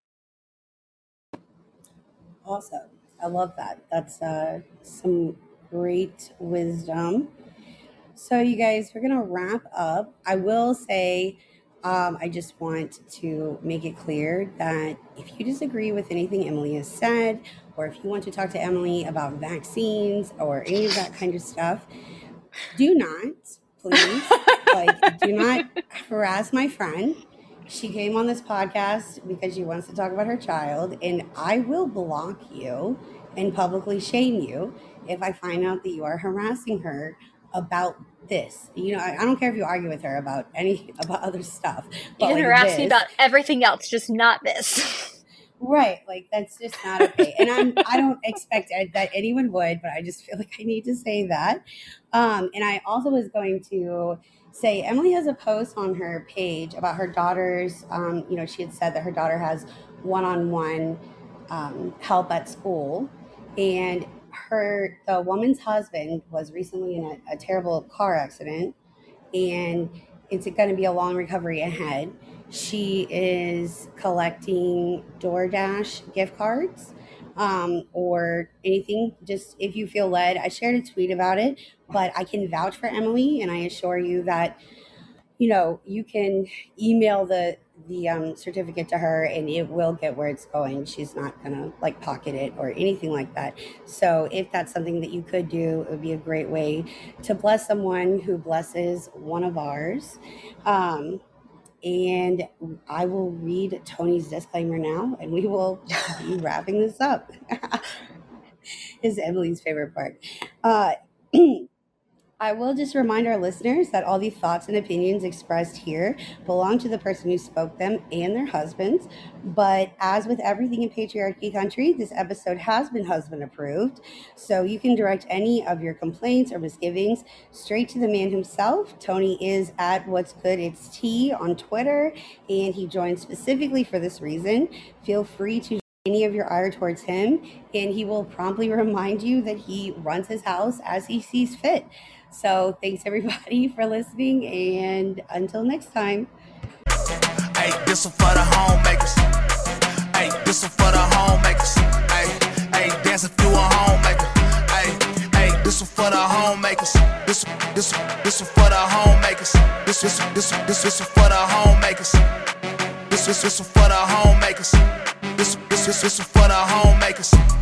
Awesome. I love that. That's some great wisdom. So, you guys, we're going to wrap up. I will say, I just want to make it clear that if you disagree with anything Emily has said, or if you want to talk to Emily about vaccines or any of that kind of stuff, do not, please, do not harass my friend. She came on this podcast because she wants to talk about her child, and I will block you and publicly shame you if I find out that you are harassing her about this. I don't care if you argue with her about other stuff. You can harass me about everything else, just not this. Right, that's just not okay. And I don't expect that anyone would, but I just feel like I need to say that. And I also was going to say Emily has a post on her page about her daughter's. She had said that her daughter has one-on-one help at school, and the woman's husband was recently in a terrible car accident, and it's going to be a long recovery ahead. She is collecting DoorDash gift cards or anything, just if you feel led. I shared a tweet about it, but I can vouch for Emily, and I assure you that you can email the certificate to her and it will get where it's going. She's not gonna like pocket it or anything like that. So if that's something that you could do, it would be a great way to bless someone who blesses one of ours. And I will read Tony's disclaimer now, and we will be wrapping this up. Is Emily's favorite part. I will just remind our listeners that all the thoughts and opinions expressed here belong to the person who spoke them and their husbands. But as with everything in Patriarchy Country, this episode has been husband approved. So you can direct any of your complaints or misgivings straight to the man himself. Tony is at What's Good It's Tea on Twitter, and he joined specifically for this reason. Feel free to any of your ire towards him, and he will promptly remind you that he runs his house as he sees fit. So thanks everybody for listening, and until next time. Hey, this one for the homemakers. Hey, this one for the homemakers. Hey, dance if you a homemaker. Hey, this one for the homemakers. This one for the homemakers. This one for the homemakers. This one for the homemakers. This one for the homemakers.